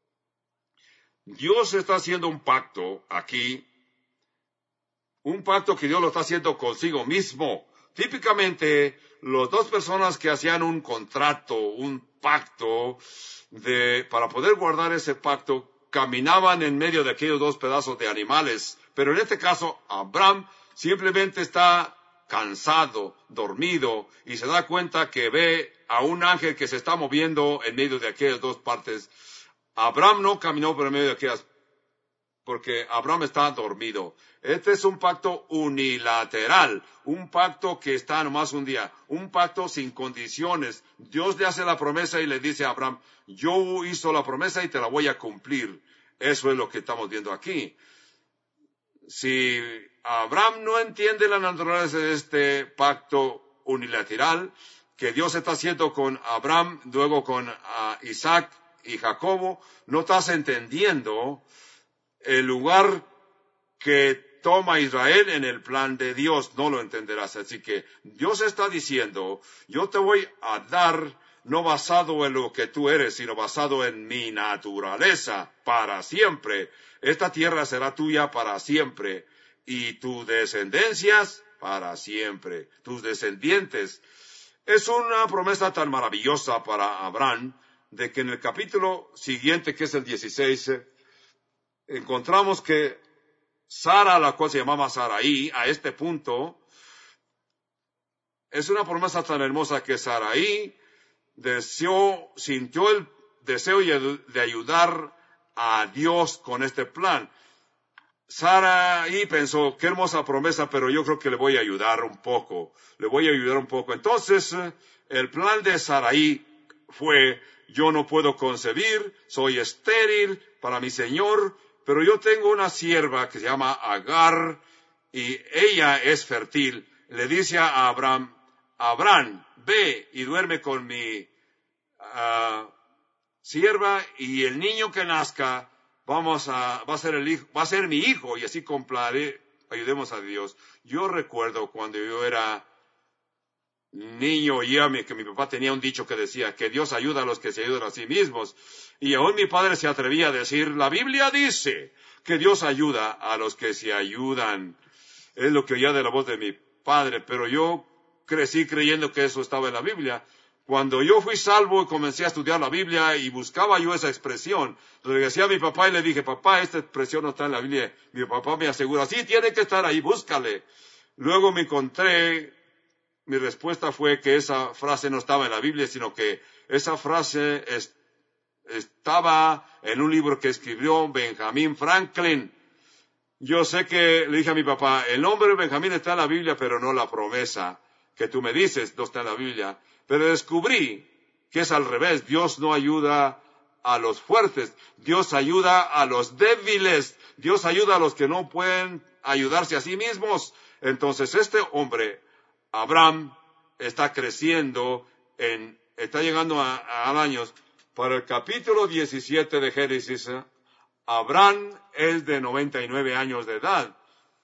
Dios está haciendo un pacto aquí, un pacto que Dios lo está haciendo consigo mismo. Típicamente, las dos personas que hacían un contrato, un pacto, de, para poder guardar ese pacto, caminaban en medio de aquellos dos pedazos de animales. Pero en este caso, Abraham simplemente está cansado, dormido, y se da cuenta que ve a un ángel que se está moviendo en medio de aquellas dos partes. Abraham no caminó por en medio de aquellas, porque Abraham está dormido. Este es un pacto unilateral, un pacto que está nomás un día, un pacto sin condiciones. Dios le hace la promesa y le dice a Abraham, yo hizo la promesa y te la voy a cumplir. Eso es lo que estamos viendo aquí. Si Abraham no entiende la naturaleza de este pacto unilateral que Dios está haciendo con Abraham, luego con uh, Isaac y Jacobo, no estás entendiendo el lugar que toma Israel en el plan de Dios, no lo entenderás. Así que Dios está diciendo, yo te voy a dar no basado en lo que tú eres, sino basado en mi naturaleza para siempre. Esta tierra será tuya para siempre y tus descendencias para siempre, tus descendientes. Es una promesa tan maravillosa para Abraham de que en el capítulo siguiente, que es el dieciséis, encontramos que Sara, la cual se llamaba Sarai, a este punto, es una promesa tan hermosa que Sarai deseó, sintió el deseo de ayudar a Dios con este plan. Sarai pensó, qué hermosa promesa, pero yo creo que le voy a ayudar un poco, le voy a ayudar un poco. Entonces, el plan de Sarai fue, yo no puedo concebir, soy estéril para mi Señor, pero yo tengo una sierva que se llama Agar, y ella es fértil. Le dice a Abraham, Abraham, ve y duerme con mi uh, sierva, y el niño que nazca, vamos a, va a ser el hijo, va a ser mi hijo, y así complaceré, ayudemos a Dios. Yo recuerdo cuando yo era niño, oía que mi papá tenía un dicho que decía, que Dios ayuda a los que se ayudan a sí mismos. Y aún mi padre se atrevía a decir, la Biblia dice que Dios ayuda a los que se ayudan. Es lo que oía de la voz de mi padre, pero yo crecí creyendo que eso estaba en la Biblia. Cuando yo fui salvo y comencé a estudiar la Biblia y buscaba yo esa expresión, regresé a mi papá y le dije, papá, esta expresión no está en la Biblia. Mi papá me asegura, sí, tiene que estar ahí, búscale. Luego me encontré, mi respuesta fue que esa frase no estaba en la Biblia, sino que esa frase es, estaba en un libro que escribió Benjamin Franklin. Yo sé que le dije a mi papá, el nombre de Benjamín está en la Biblia, pero no la promesa que tú me dices, no está en la Biblia. Pero descubrí que es al revés. Dios no ayuda a los fuertes. Dios ayuda a los débiles. Dios ayuda a los que no pueden ayudarse a sí mismos. Entonces este hombre, Abraham, está creciendo, en, está llegando a, a años. Para el capítulo diecisiete de Génesis, Abraham es de noventa y nueve años de edad.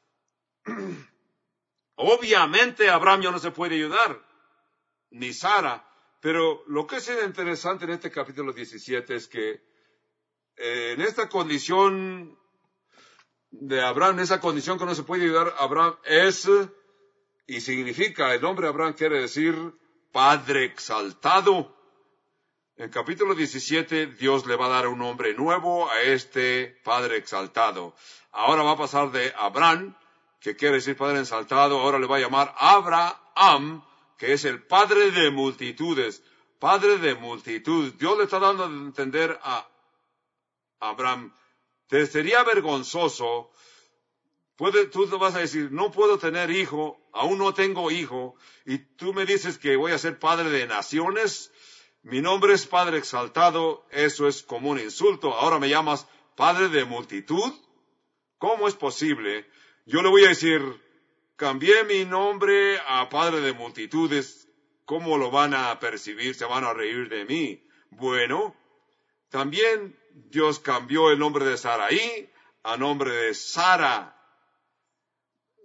Obviamente Abraham ya no se puede ayudar, ni Sara, pero lo que es interesante en este capítulo diecisiete es que eh, en esta condición de Abraham, en esa condición que no se puede ayudar, Abraham es, y significa, el nombre Abraham quiere decir Padre exaltado. En capítulo diecisiete, Dios le va a dar un nombre nuevo a este Padre exaltado. Ahora va a pasar de Abraham, que quiere decir Padre exaltado, ahora le va a llamar Abraham, que es el Padre de multitudes. Padre de multitud. Dios le está dando a entender a Abraham, te sería vergonzoso, puede, tú te vas a decir, no puedo tener hijo, aún no tengo hijo, y tú me dices que voy a ser padre de naciones. Mi nombre es Padre exaltado, eso es como un insulto. Ahora me llamas Padre de multitud. ¿Cómo es posible? Yo le voy a decir, cambié mi nombre a Padre de multitudes. ¿Cómo lo van a percibir? Se van a reír de mí. Bueno, también Dios cambió el nombre de Sarai a nombre de Sara.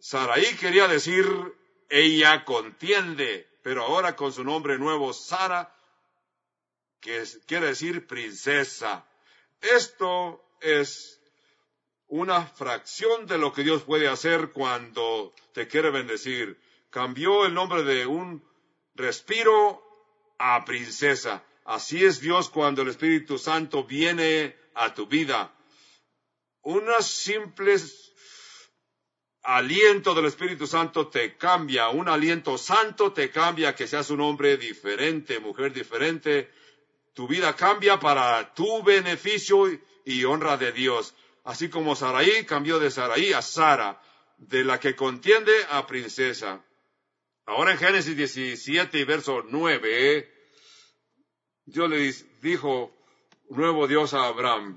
Sarai quería decir, ella contiende, pero ahora con su nombre nuevo, Sara, que es, quiere decir princesa. Esto es una fracción de lo que Dios puede hacer cuando te quiere bendecir. Cambió el nombre de un respiro a princesa. Así es Dios cuando el Espíritu Santo viene a tu vida. Unas simples aliento del Espíritu Santo te cambia, un aliento santo te cambia, que seas un hombre diferente, mujer diferente. Tu vida cambia para tu beneficio y honra de Dios. Así como Sarai cambió de Sarai a Sara, de la que contiende a princesa. Ahora en Génesis diecisiete y verso nueve, Dios le dijo, nuevo Dios a Abraham,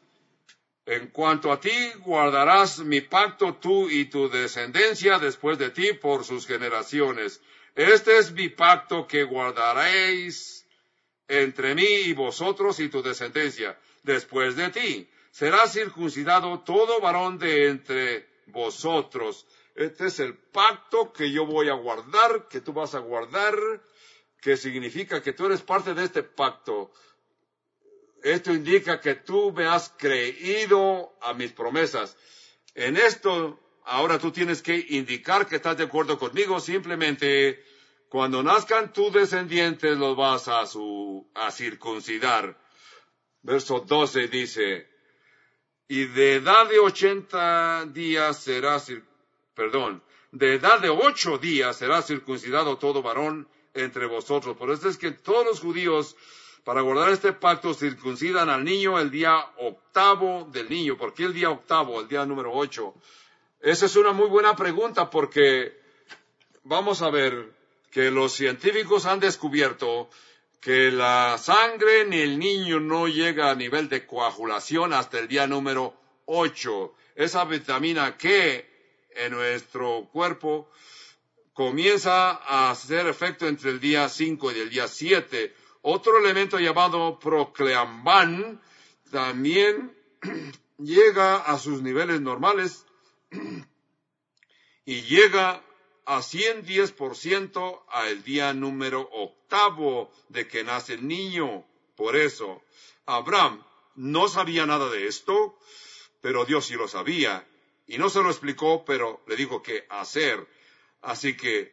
en cuanto a ti, guardarás mi pacto tú y tu descendencia después de ti por sus generaciones. Este es mi pacto que guardaréis entre mí y vosotros y tu descendencia después de ti. Será circuncidado todo varón de entre vosotros. Este es el pacto que yo voy a guardar, que tú vas a guardar, que significa que tú eres parte de este pacto. Esto indica que tú me has creído a mis promesas. En esto, ahora tú tienes que indicar que estás de acuerdo conmigo. Simplemente, cuando nazcan tus descendientes, los vas a, su, a circuncidar. Verso doce dice, y de edad de ochenta días será, perdón, de edad de ocho días será circuncidado todo varón entre vosotros. Por eso es que todos los judíos, para guardar este pacto, circuncidan al niño el día octavo del niño. ¿Por qué el día octavo, el día número ocho? Esa es una muy buena pregunta, porque vamos a ver que los científicos han descubierto que la sangre ni el niño no llega a nivel de coagulación hasta el día número ocho. Esa vitamina K en nuestro cuerpo comienza a hacer efecto entre el día cinco y el día siete. Otro elemento llamado procleamban también llega a sus niveles normales y llega a ciento diez por ciento al día número octavo de que nace el niño. Por eso, Abraham no sabía nada de esto, pero Dios sí lo sabía. Y no se lo explicó, pero le dijo qué hacer. Así que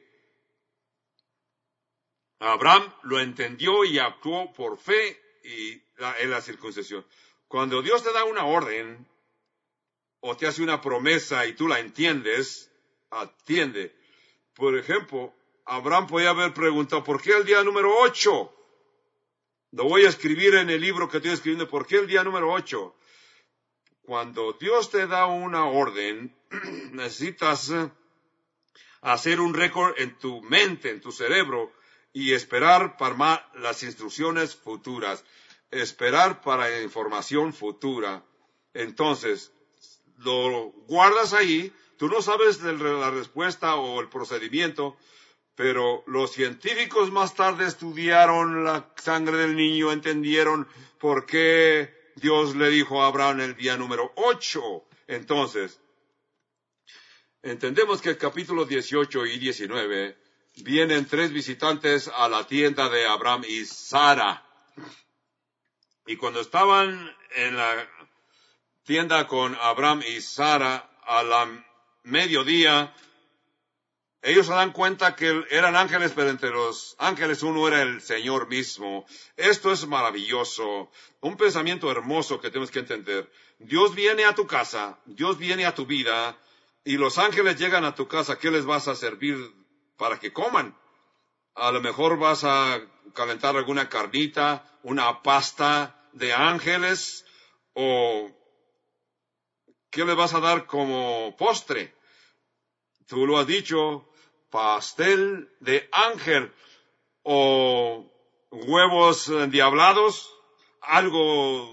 Abraham lo entendió y actuó por fe y la, en la circuncisión. Cuando Dios te da una orden o te hace una promesa y tú la entiendes, atiende. Por ejemplo, Abraham podía haber preguntado, ¿por qué el día número ocho? Lo voy a escribir en el libro que estoy escribiendo, ¿por qué el día número ocho? Cuando Dios te da una orden, necesitas hacer un récord en tu mente, en tu cerebro, y esperar para las instrucciones futuras, esperar para información futura. Entonces, lo guardas ahí, tú no sabes de la respuesta o el procedimiento, pero los científicos más tarde estudiaron la sangre del niño, entendieron por qué Dios le dijo a Abraham el día número ocho. Entonces, entendemos que el capítulo dieciocho y diecinueve vienen tres visitantes a la tienda de Abraham y Sara. Y cuando estaban en la tienda con Abraham y Sara a la mediodía, ellos se dan cuenta que eran ángeles, pero entre los ángeles uno era el Señor mismo. Esto es maravilloso, un pensamiento hermoso que tenemos que entender. Dios viene a tu casa, Dios viene a tu vida, y los ángeles llegan a tu casa. ¿Qué les vas a servir para que coman? A lo mejor vas a calentar alguna carnita, una pasta de ángeles, o ¿qué les vas a dar como postre? Tú lo has dicho, pastel de ángel, o huevos endiablados, algo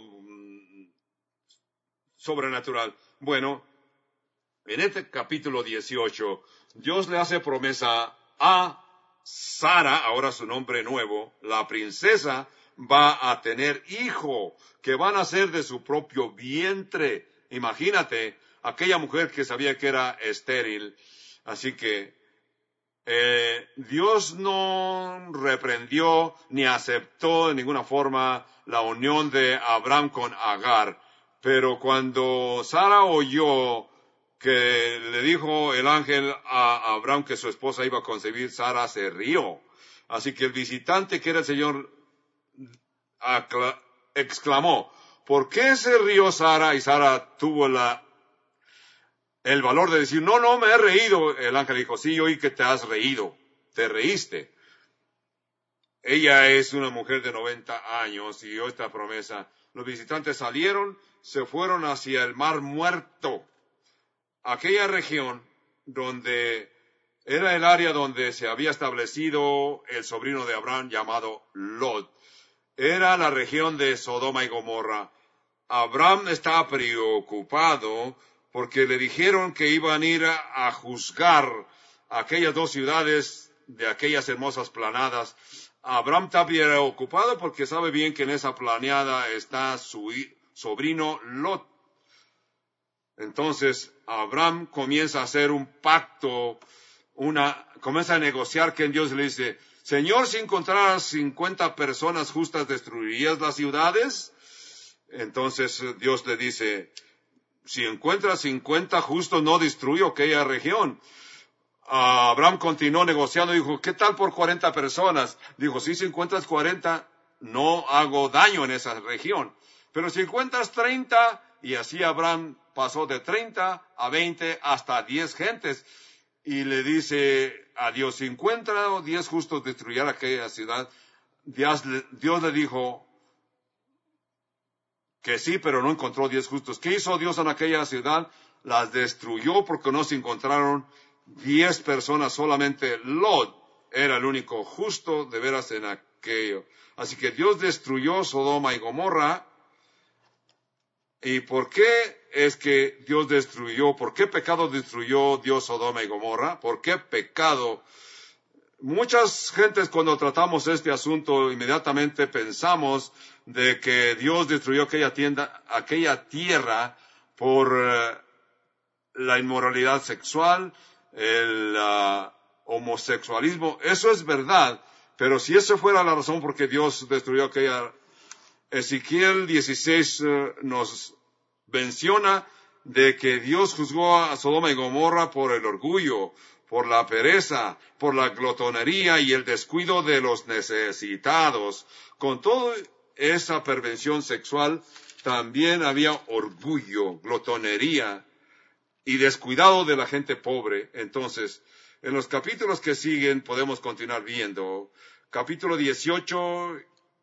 sobrenatural. Bueno, en este capítulo dieciocho, Dios le hace promesa a Sara, ahora su nombre nuevo, la princesa, va a tener hijo, que van a ser de su propio vientre. Imagínate, aquella mujer que sabía que era estéril. Así que eh, Dios no reprendió ni aceptó de ninguna forma la unión de Abraham con Agar. Pero cuando Sara oyó que le dijo el ángel a Abraham que su esposa iba a concebir, Sara se rió. Así que el visitante que era el Señor exclamó, ¿por qué se rió Sara? Y Sara tuvo la, el valor de decir, no, no, me he reído. El ángel dijo, sí, oí que te has reído, te reíste. Ella es una mujer de noventa años y dio esta promesa. Los visitantes salieron, se fueron hacia el Mar Muerto, aquella región donde era el área donde se había establecido el sobrino de Abraham llamado Lot. Era la región de Sodoma y Gomorra. Abraham estaba preocupado porque le dijeron que iban a ir a, a juzgar aquellas dos ciudades de aquellas hermosas planadas. Abraham está preocupado porque sabe bien que en esa planeada está su sobrino Lot. Entonces, Abraham comienza a hacer un pacto, una, comienza a negociar que Dios le dice, Señor, si encontraras cincuenta personas justas, ¿destruirías las ciudades? Entonces Dios le dice, si encuentras cincuenta justos, no destruyo aquella región. Abraham continuó negociando y dijo, ¿qué tal por cuarenta personas? Dijo, sí, si encuentras cuarenta, no hago daño en esa región. Pero si encuentras treinta, y así Abraham pasó de treinta a veinte hasta diez gentes. Y le dice a Dios, si encuentra diez justos destruir aquella ciudad, Dios le, Dios le dijo que sí, pero no encontró diez justos. ¿Qué hizo Dios en aquella ciudad? Las destruyó porque no se encontraron diez personas, solamente Lot era el único justo de veras en aquello. Así que Dios destruyó Sodoma y Gomorra. ¿Y por qué es que Dios destruyó? ¿Por qué pecado destruyó Dios Sodoma y Gomorra? ¿Por qué pecado? Muchas gentes cuando tratamos este asunto inmediatamente pensamos de que Dios destruyó aquella, tienda, aquella tierra por uh, la inmoralidad sexual, el uh, homosexualismo. Eso es verdad, pero si eso fuera la razón por qué Dios destruyó aquella... Ezequiel dieciséis uh, nos menciona de que Dios juzgó a Sodoma y Gomorra por el orgullo, por la pereza, por la glotonería y el descuido de los necesitados. Con toda esa perversión sexual, también había orgullo, glotonería y descuidado de la gente pobre. Entonces, en los capítulos que siguen podemos continuar viendo. Capítulo dieciocho...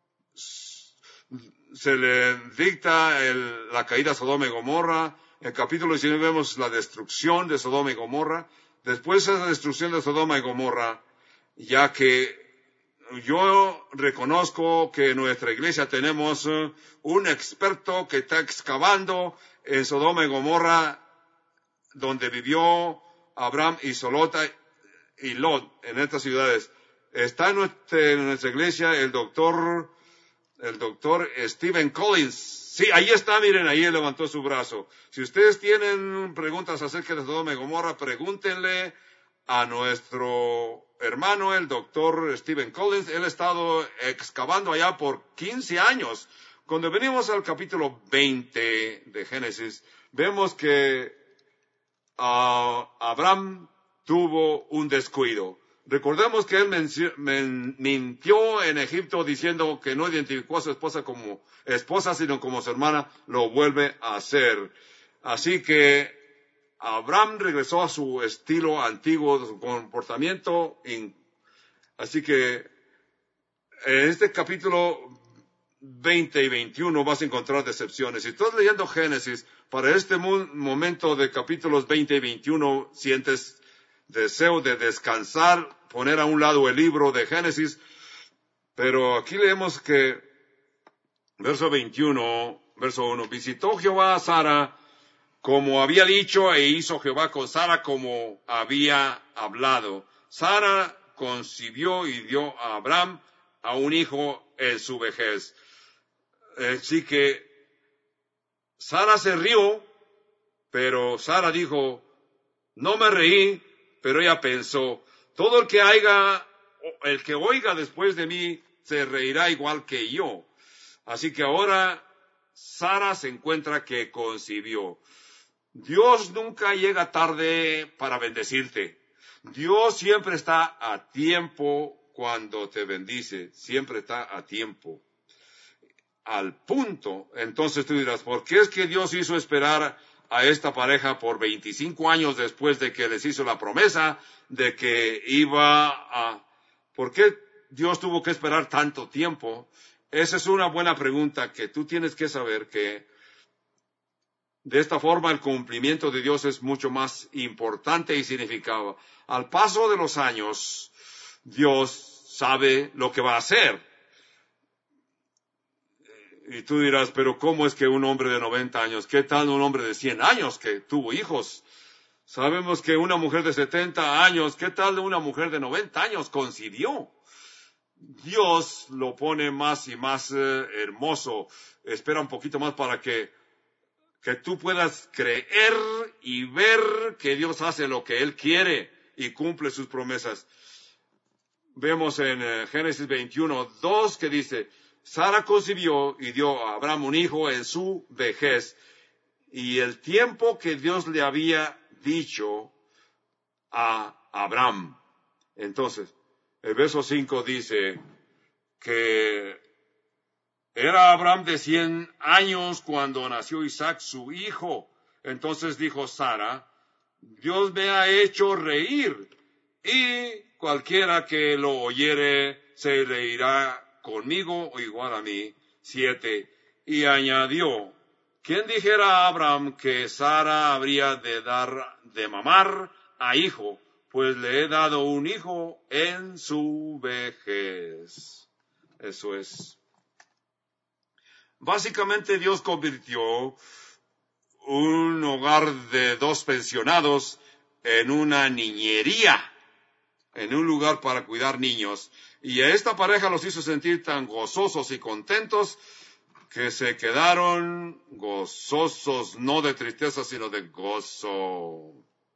se le dicta el, la caída a Sodoma y Gomorra. En el capítulo diecinueve vemos la destrucción de Sodoma y Gomorra. Después de esa destrucción de Sodoma y Gomorra, ya que yo reconozco que en nuestra iglesia tenemos uh, un experto que está excavando en Sodoma y Gomorra, donde vivió Abraham y Solota y Lot, en estas ciudades. Está en nuestra, en nuestra iglesia el doctor... el doctor Stephen Collins. Sí, ahí está, miren, ahí levantó su brazo. Si ustedes tienen preguntas acerca de Sodoma y Gomorra, pregúntenle a nuestro hermano, el doctor Stephen Collins. Él ha estado excavando allá por quince años. Cuando venimos al capítulo veinte de Génesis, vemos que uh, Abraham tuvo un descuido. Recordemos que él mintió en Egipto diciendo que no identificó a su esposa como esposa, sino como su hermana, lo vuelve a hacer. Así que Abraham regresó a su estilo antiguo, su comportamiento. Así que en este capítulo veinte y veintiuno vas a encontrar decepciones. Si estás leyendo Génesis, para este momento de capítulos veinte y veintiuno sientes deseo de descansar, poner a un lado el libro de Génesis, pero aquí leemos que, verso veintiuno, verso uno, visitó Jehová a Sara como había dicho, e hizo Jehová con Sara como había hablado. Sara concibió y dio a Abraham a un hijo en su vejez. Así que Sara se rió Pero Sara dijo, no me reí, pero ella pensó, todo el que haya, el que oiga después de mí, se reirá igual que yo. Así que ahora Sara se encuentra que concibió. Dios nunca llega tarde para bendecirte. Dios siempre está a tiempo cuando te bendice. Siempre está a tiempo. Al punto. Entonces tú dirás, ¿por qué es que Dios hizo esperar a esta pareja por veinticinco años después de que les hizo la promesa de que iba a... ¿Por qué Dios tuvo que esperar tanto tiempo? Esa es una buena pregunta que tú tienes que saber, que de esta forma el cumplimiento de Dios es mucho más importante y significado. Al paso de los años, Dios sabe lo que va a hacer. Y tú dirás, pero ¿cómo es que un hombre de noventa años, qué tal un hombre de cien años que tuvo hijos? Sabemos que una mujer de setenta años, ¿qué tal de una mujer de noventa años concibió? Dios lo pone más y más eh, hermoso. Espera un poquito más para que, que tú puedas creer y ver que Dios hace lo que Él quiere y cumple sus promesas. Vemos en eh, Génesis veintiuno, dos que dice, Sara concibió y dio a Abraham un hijo en su vejez, y el tiempo que Dios le había dicho a Abraham. Entonces, el verso cinco dice que era Abraham de cien años cuando nació Isaac, su hijo. Entonces dijo Sara, Dios me ha hecho reír, y cualquiera que lo oyere se reirá conmigo o igual a mí. Siete. Y añadió, ¿quién dijera a Abraham que Sara habría de dar de mamar a hijo? Pues le he dado un hijo en su vejez. Eso es. Básicamente Dios convirtió un hogar de dos pensionados en una niñería, en un lugar para cuidar niños. Y a esta pareja los hizo sentir tan gozosos y contentos que se quedaron gozosos, no de tristeza, sino de gozo.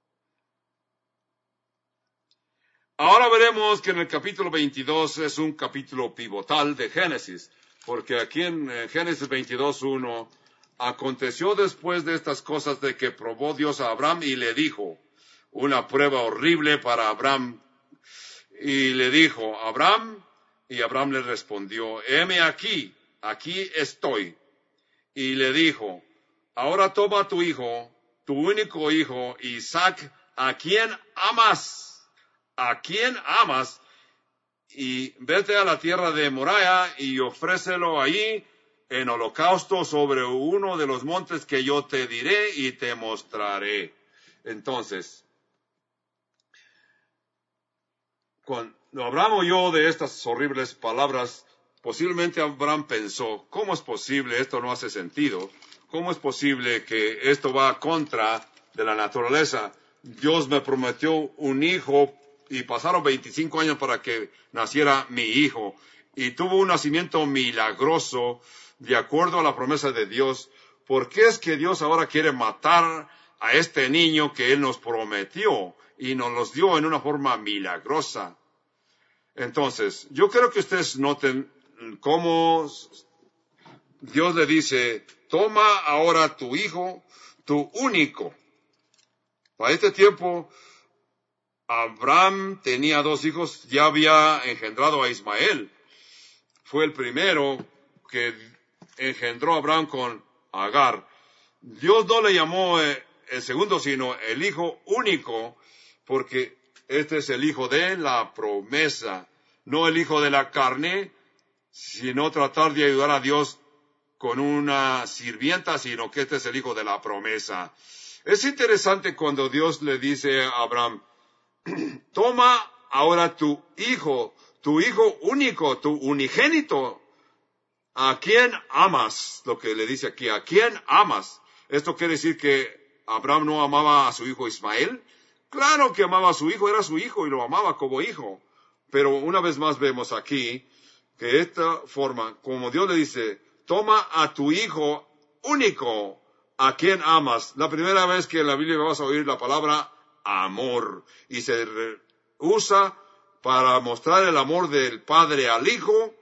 Ahora veremos que en el capítulo veintidós es un capítulo pivotal de Génesis, porque aquí en Génesis veintidós uno, aconteció después de estas cosas de que probó Dios a Abraham y le dijo, una prueba horrible para Abraham, y le dijo, Abraham, y Abraham le respondió, heme aquí, aquí estoy. Y le dijo, ahora toma tu hijo, tu único hijo, Isaac, a quien amas, a quien amas, y vete a la tierra de Moriah y ofrécelo ahí en holocausto sobre uno de los montes que yo te diré y te mostraré. Entonces, cuando Abraham oyó de estas horribles palabras, posiblemente Abraham pensó, ¿cómo es posible? Esto no hace sentido. ¿Cómo es posible que esto va contra de la naturaleza? Dios me prometió un hijo y pasaron veinticinco años para que naciera mi hijo. Y tuvo un nacimiento milagroso de acuerdo a la promesa de Dios. ¿Por qué es que Dios ahora quiere matar a este niño que Él nos prometió y nos los dio en una forma milagrosa? Entonces, yo creo que ustedes noten cómo Dios le dice, toma ahora tu hijo, tu único. Para este tiempo, Abraham tenía dos hijos, ya había engendrado a Ismael. Fue el primero que engendró a Abraham con Agar. Dios no le llamó eh, el segundo, sino el hijo único, porque este es el hijo de la promesa, no el hijo de la carne, sino tratar de ayudar a Dios con una sirvienta, sino que este es el hijo de la promesa. Es interesante cuando Dios le dice a Abraham, toma ahora tu hijo, tu hijo único, tu unigénito, a quien amas, lo que le dice aquí, a quien amas. Esto quiere decir que Abraham no amaba a su hijo Ismael. Claro que amaba a su hijo, era su hijo y lo amaba como hijo. Pero una vez más vemos aquí que de esta forma, como Dios le dice, toma a tu hijo único, ¿a quién amas? La primera vez que en la Biblia vas a oír la palabra amor. Y se usa para mostrar el amor del padre al hijo.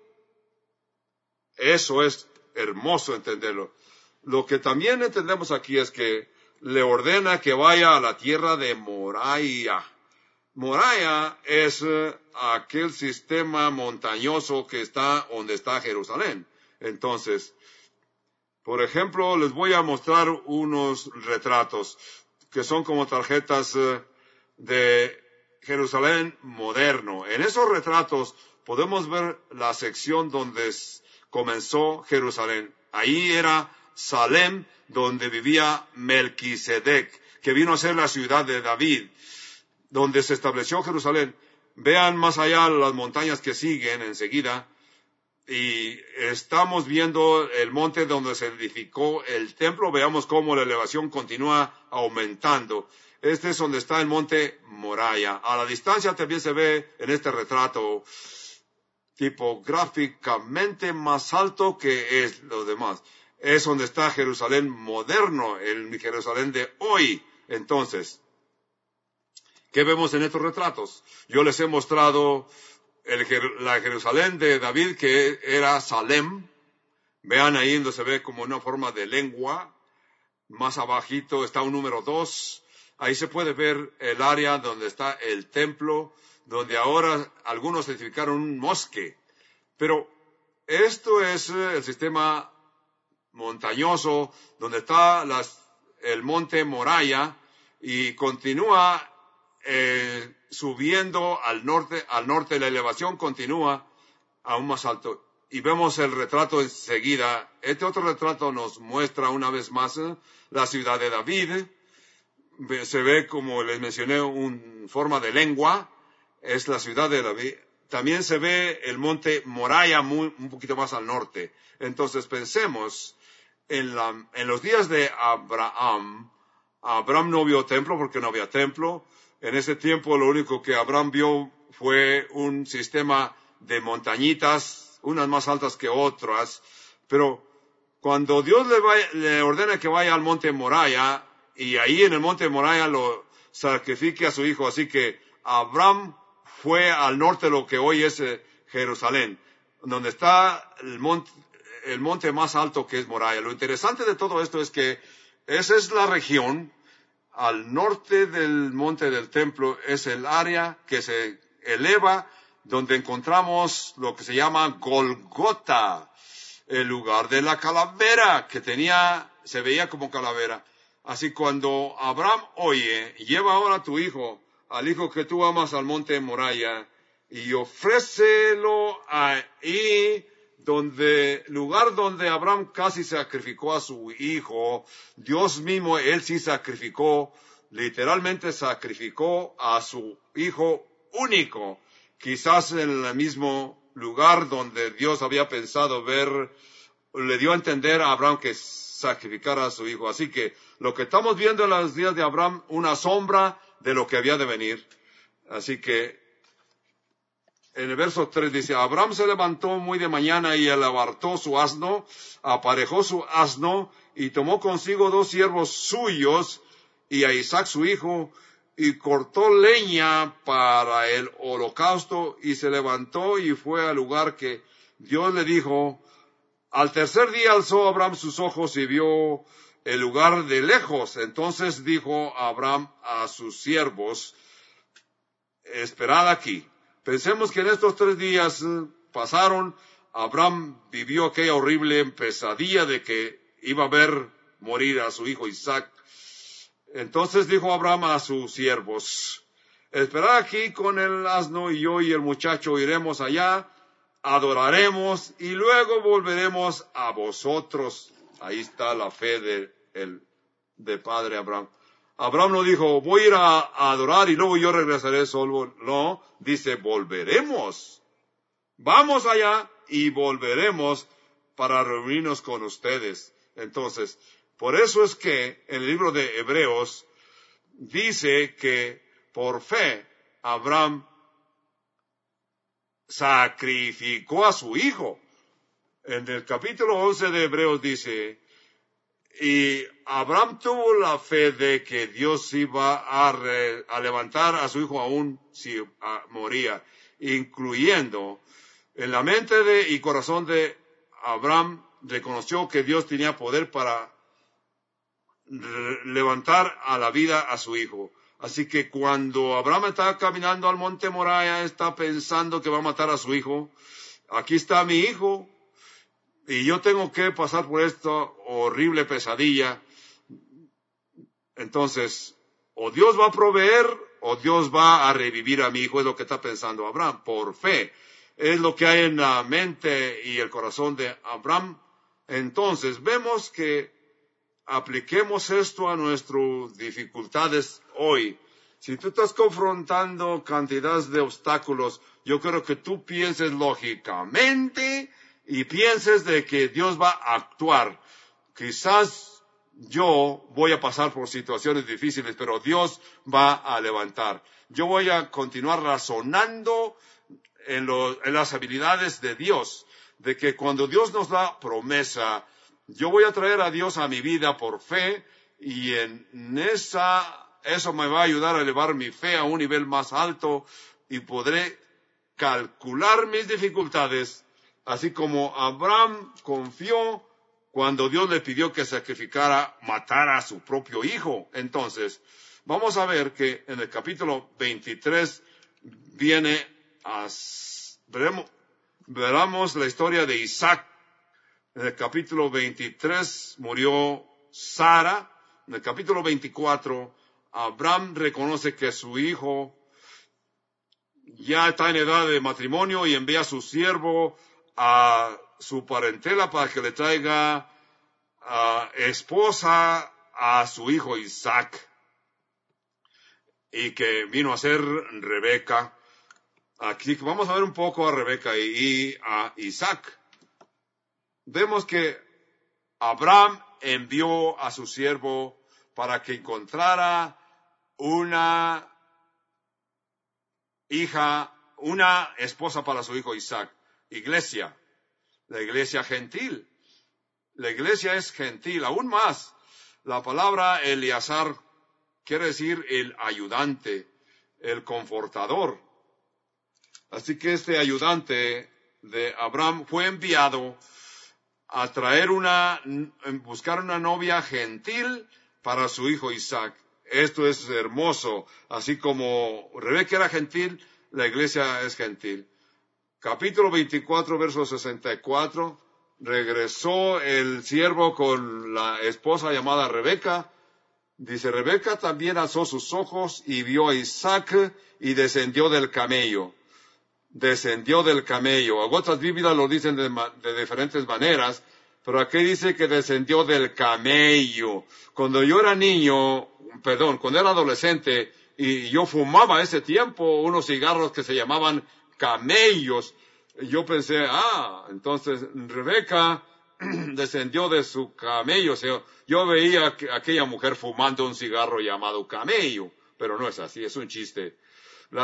Eso es hermoso entenderlo. Lo que también entendemos aquí es que le ordena que vaya a la tierra de Moriah. Moriah es uh, aquel sistema montañoso que está donde está Jerusalén. Entonces, por ejemplo, les voy a mostrar unos retratos que son como tarjetas uh, de Jerusalén moderno. En esos retratos podemos ver la sección donde comenzó Jerusalén. Ahí era Salem, donde vivía Melquisedec, que vino a ser la ciudad de David, donde se estableció Jerusalén. Vean más allá las montañas que siguen enseguida, y estamos viendo el monte donde se edificó el templo. Veamos cómo la elevación continúa aumentando. Este es donde está el monte Moriah. A la distancia también se ve en este retrato tipográficamente más alto que es los demás. Es donde está Jerusalén moderno, el Jerusalén de hoy. Entonces, ¿qué vemos en estos retratos? Yo les he mostrado el, la Jerusalén de David, que era Salem. Vean ahí donde se ve como una forma de lengua. Más abajito está un número dos. Ahí se puede ver el área donde está el templo, donde ahora algunos edificaron un mosque. Pero esto es el sistema montañoso donde está las, el monte Moriah, y continúa eh, subiendo al norte, al norte la elevación continúa aún más alto. Y vemos el retrato enseguida. Este otro retrato nos muestra una vez más eh, la ciudad de David. Se ve, como les mencioné, una forma de lengua. Es la ciudad de David. También se ve el monte Moriah muy, un poquito más al norte. Entonces pensemos en, la, en los días de Abraham. Abraham no vio templo porque no había templo. En ese tiempo lo único que Abraham vio fue un sistema de montañitas, unas más altas que otras. Pero cuando Dios le, vaya, le ordena que vaya al monte Moriah, y ahí en el monte Moriah lo sacrifique a su hijo, así que Abraham fue al norte de lo que hoy es eh, Jerusalén, donde está el monte, el monte más alto, que es Moriah. Lo interesante de todo esto es que esa es la región. Al norte del monte del templo es el área que se eleva, donde encontramos lo que se llama Golgota, el lugar de la calavera, que tenía, se veía como calavera. Así cuando Abraham oye, lleva ahora a tu hijo, al hijo que tú amas, al monte Moriah, y ofrécelo ahí, donde, lugar donde Abraham casi sacrificó a su hijo. Dios mismo, él sí sacrificó, literalmente sacrificó a su hijo único, quizás en el mismo lugar donde Dios había pensado ver, le dio a entender a Abraham que sacrificara a su hijo. Así que lo que estamos viendo en los días de Abraham, una sombra de lo que había de venir. Así que en el verso tres dice, Abraham se levantó muy de mañana y alabartó su asno, aparejó su asno y tomó consigo dos siervos suyos y a Isaac su hijo, y cortó leña para el holocausto, y se levantó y fue al lugar que Dios le dijo. Al tercer día alzó Abraham sus ojos y vio el lugar de lejos. Entonces dijo Abraham a sus siervos, esperad aquí. Pensemos que en estos tres días pasaron, Abraham vivió aquella horrible pesadilla de que iba a ver morir a su hijo Isaac. Entonces dijo Abraham a sus siervos, esperad aquí con el asno, y yo y el muchacho iremos allá, adoraremos y luego volveremos a vosotros. Ahí está la fe de, el, de padre Abraham. Abraham no dijo, voy a ir a, a adorar y luego yo regresaré solo. No, dice, volveremos. Vamos allá y volveremos para reunirnos con ustedes. Entonces, por eso es que en el libro de Hebreos dice que por fe Abraham sacrificó a su hijo. En el capítulo once de Hebreos dice, Y Abraham tuvo la fe de que Dios iba a, re, a levantar a su hijo aún si a, moría, incluyendo en la mente de, y corazón de Abraham reconoció que Dios tenía poder para re, levantar a la vida a su hijo. Así que cuando Abraham está caminando al monte Moriah, está pensando que va a matar a su hijo. Aquí está mi hijo y yo tengo que pasar por esta horrible pesadilla. Entonces, o Dios va a proveer o Dios va a revivir a mi hijo, es lo que está pensando Abraham, por fe. Es lo que hay en la mente y el corazón de Abraham. Entonces, vemos que apliquemos esto a nuestras dificultades hoy. Si tú estás confrontando cantidades de obstáculos, yo creo que tú pienses lógicamente y pienses de que Dios va a actuar. Quizás yo voy a pasar por situaciones difíciles, pero Dios va a levantar. Yo voy a continuar razonando en, lo, en las habilidades de Dios, de que cuando Dios nos da promesa, yo voy a traer a Dios a mi vida por fe y en esa, eso me va a ayudar a elevar mi fe a un nivel más alto y podré calcular mis dificultades, así como Abraham confió cuando Dios le pidió que sacrificara, matara a su propio hijo. Entonces, vamos a ver que en el capítulo veintitrés viene a, veremos, veremos la historia de Isaac. En el capítulo veintitrés murió Sara. En el capítulo veinticuatro, Abraham reconoce que su hijo ya está en edad de matrimonio y envía a su siervo a su parentela para que le traiga uh, esposa a su hijo Isaac, y que vino a ser Rebeca. Aquí vamos a ver un poco a Rebeca y, y a Isaac. Vemos que Abraham envió a su siervo para que encontrara una hija, una esposa para su hijo Isaac. Iglesia, la iglesia gentil. La iglesia es gentil, aún más. La palabra Eleazar quiere decir el ayudante, el confortador. Así que este ayudante de Abraham fue enviado a traer una, buscar una novia gentil para su hijo Isaac. Esto es hermoso. Así como Rebeca era gentil, la iglesia es gentil. Capítulo veinticuatro, verso sesenta y cuatro. Regresó el siervo con la esposa llamada Rebeca. Dice, Rebeca también alzó sus ojos y vio a Isaac y descendió del camello. Descendió del camello. Otras Biblias lo dicen de, de diferentes maneras, pero aquí dice que descendió del camello. Cuando yo era niño, perdón, cuando era adolescente, y yo fumaba ese tiempo unos cigarros que se llamaban camellos, yo pensé, ah, entonces Rebeca descendió de su camello. O sea, yo veía a aquella mujer fumando un cigarro llamado camello, pero no es así, es un chiste. La,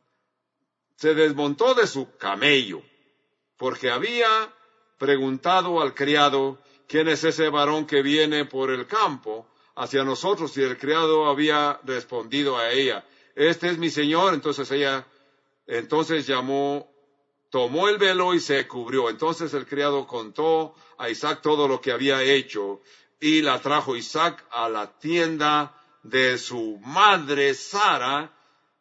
se desmontó de su camello, porque había preguntado al criado, ¿quién es ese varón que viene por el campo hacia nosotros? Y el criado había respondido a ella, este es mi señor. Entonces ella, entonces llamó, tomó el velo y se cubrió. Entonces el criado contó a Isaac todo lo que había hecho, y la trajo Isaac a la tienda de su madre Sara,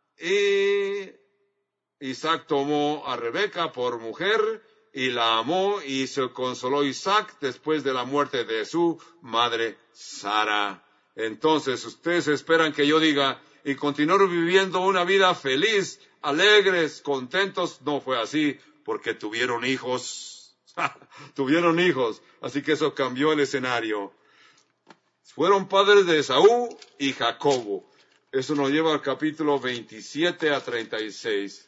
y Isaac tomó a Rebeca por mujer y la amó, y se consoló Isaac después de la muerte de su madre Sara. Entonces, ustedes esperan que yo diga, y continuaron viviendo una vida feliz, alegres, contentos. No fue así, porque tuvieron hijos. Tuvieron hijos. Así que eso cambió el escenario. Fueron padres de Esaú y Jacobo. Eso nos lleva al capítulo veintisiete a treinta y seis.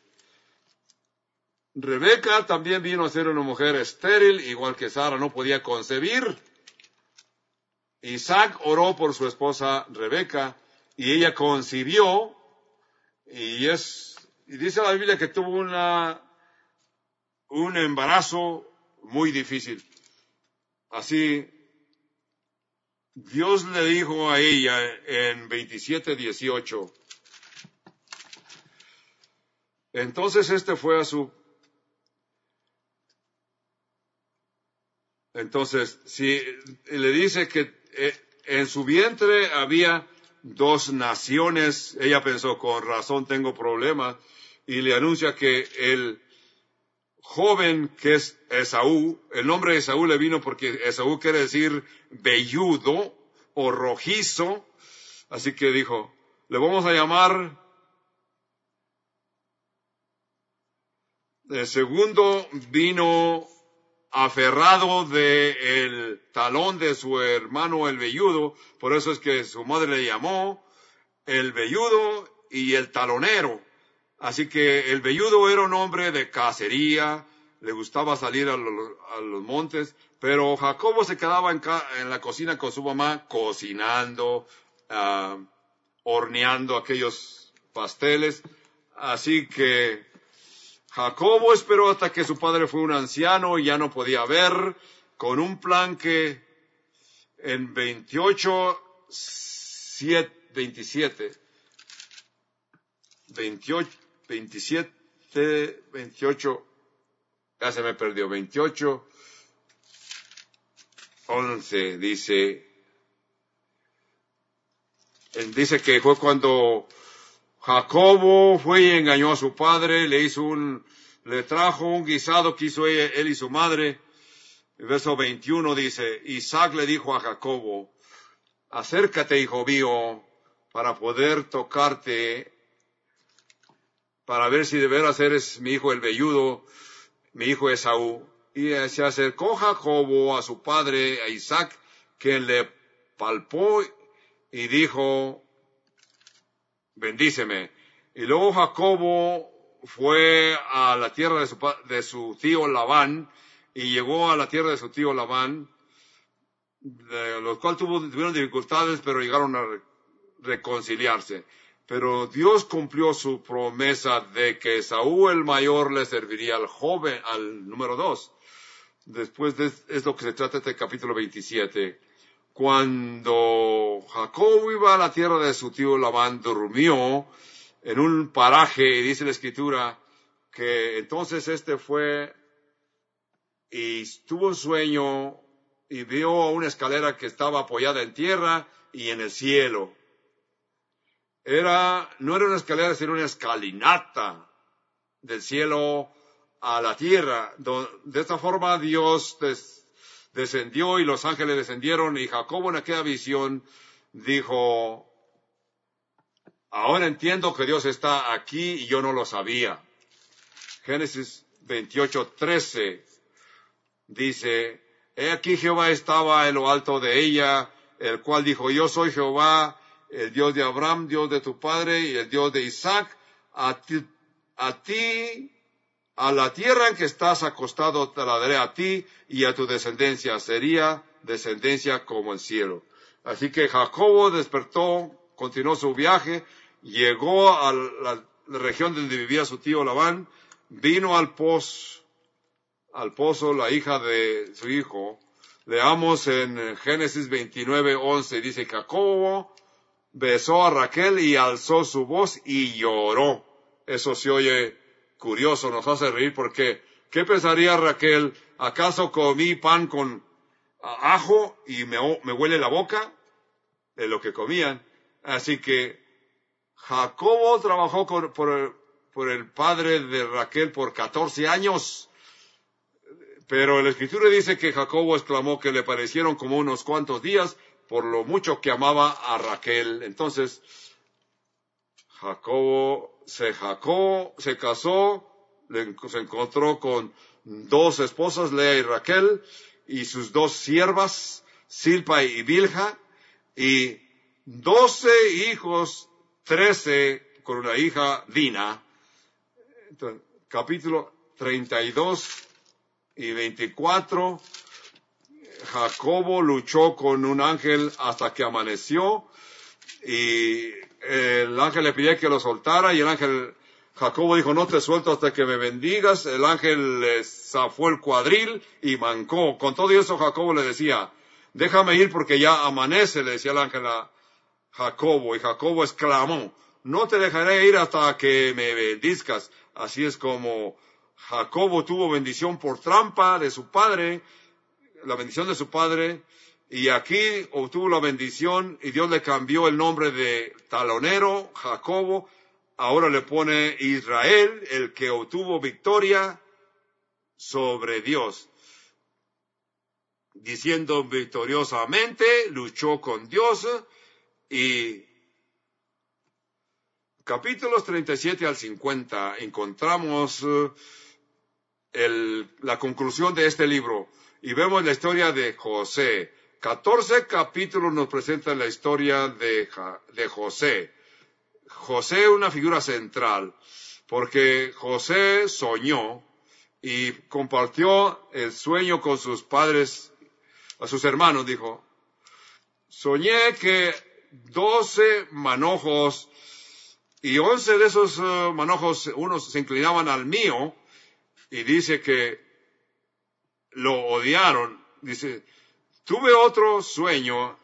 Rebeca también vino a ser una mujer estéril, igual que Sara no podía concebir. Isaac oró por su esposa Rebeca, y ella concibió, y es, y dice la Biblia que tuvo una, un embarazo muy difícil. Así, Dios le dijo a ella en veintisiete dieciocho, entonces este fue a su... Entonces, si le dice que eh, en su vientre había dos naciones, ella pensó, con razón tengo problemas, y le anuncia que el joven que es Esaú, el nombre de Esaú le vino porque Esaú quiere decir velludo o rojizo, así que dijo, le vamos a llamar, el segundo vino aferrado del talón de su hermano el velludo, por eso es que su madre le llamó el velludo y el talonero. Así que el velludo era un hombre de cacería, le gustaba salir a los, a los montes, pero Jacobo se quedaba en, ca, en la cocina con su mamá cocinando, uh, horneando aquellos pasteles. Así que Jacobo esperó hasta que su padre fue un anciano y ya no podía ver, con un plan que en veintiocho, veintisiete, veintiocho, veintisiete, veintiocho, ya se me perdió, veintiocho, once, dice, dice que fue cuando Jacobo fue y engañó a su padre, le hizo un, le trajo un guisado que hizo él, él y su madre. El verso veintiuno dice, Isaac le dijo a Jacobo, acércate, hijo mío, para poder tocarte, para ver si de veras eres mi hijo el velludo, mi hijo Esaú. Y se acercó Jacobo a su padre, a Isaac, quien le palpó y dijo, bendíceme. Y luego Jacobo fue a la tierra de su, de su tío Labán, y llegó a la tierra de su tío Labán, de los cuales tuvo, tuvieron dificultades, pero llegaron a re, reconciliarse. Pero Dios cumplió su promesa de que Esaú el mayor le serviría al joven, al número dos. Después de, es lo que se trata este capítulo veintisiete. Cuando Jacob iba a la tierra de su tío Labán, durmió en un paraje, y dice la escritura que entonces este fue y tuvo un sueño y vio una escalera que estaba apoyada en tierra y en el cielo. Era, no era una escalera, sino una escalinata del cielo a la tierra. De esta forma Dios des, descendió y los ángeles descendieron, y Jacobo en aquella visión dijo, ahora entiendo que Dios está aquí y yo no lo sabía. Génesis veintiocho, trece dice, he aquí Jehová estaba en lo alto de ella, el cual dijo, yo soy Jehová, el Dios de Abraham, Dios de tu padre, y el Dios de Isaac. A ti, a ti, a la tierra en que estás acostado te la daré a ti y a tu descendencia. Sería descendencia como el cielo. Así que Jacobo despertó, continuó su viaje, llegó a la, la región donde vivía su tío Labán, vino al pozo, al pozo la hija de su hijo. Leamos en Génesis veintinueve, once, dice, Jacobo besó a Raquel y alzó su voz y lloró. Eso se oye curioso, nos hace reír, porque ¿qué pensaría Raquel? ¿Acaso comí pan con ajo y me, me huele la boca? De lo que comían. Así que Jacobo trabajó por, por, por el padre de Raquel por catorce años. Pero la Escritura dice que Jacobo exclamó que le parecieron como unos cuantos días por lo mucho que amaba a Raquel. Entonces, Jacobo se jacó, se casó, se encontró con dos esposas, Lea y Raquel, y sus dos siervas, Silpa y Bilha, y doce hijos, trece con una hija, Dina. Entonces, capítulo treinta y dos y veinticuatro, Jacobo luchó con un ángel hasta que amaneció, y el ángel le pidió que lo soltara, y el ángel, Jacobo dijo, no te suelto hasta que me bendigas. El ángel le zafó el cuadril y mancó. Con todo eso Jacobo le decía, déjame ir porque ya amanece, le decía el ángel a Jacobo, y Jacobo exclamó, no te dejaré ir hasta que me bendizcas. Así es como Jacobo tuvo bendición por trampa de su padre, la bendición de su padre, y aquí obtuvo la bendición y Dios le cambió el nombre de talonero, Jacobo, ahora le pone Israel, el que obtuvo victoria sobre Dios. Diciendo victoriosamente, luchó con Dios y capítulos treinta y siete al cincuenta encontramos el, la conclusión de este libro y vemos la historia de José. catorce capítulos nos presentan la historia de, de José. José es una figura central porque José soñó y compartió el sueño con sus padres, a sus hermanos, dijo, soñé que doce manojos y once de esos uh, manojos, unos se inclinaban al mío, y dice que lo odiaron. Dice, tuve otro sueño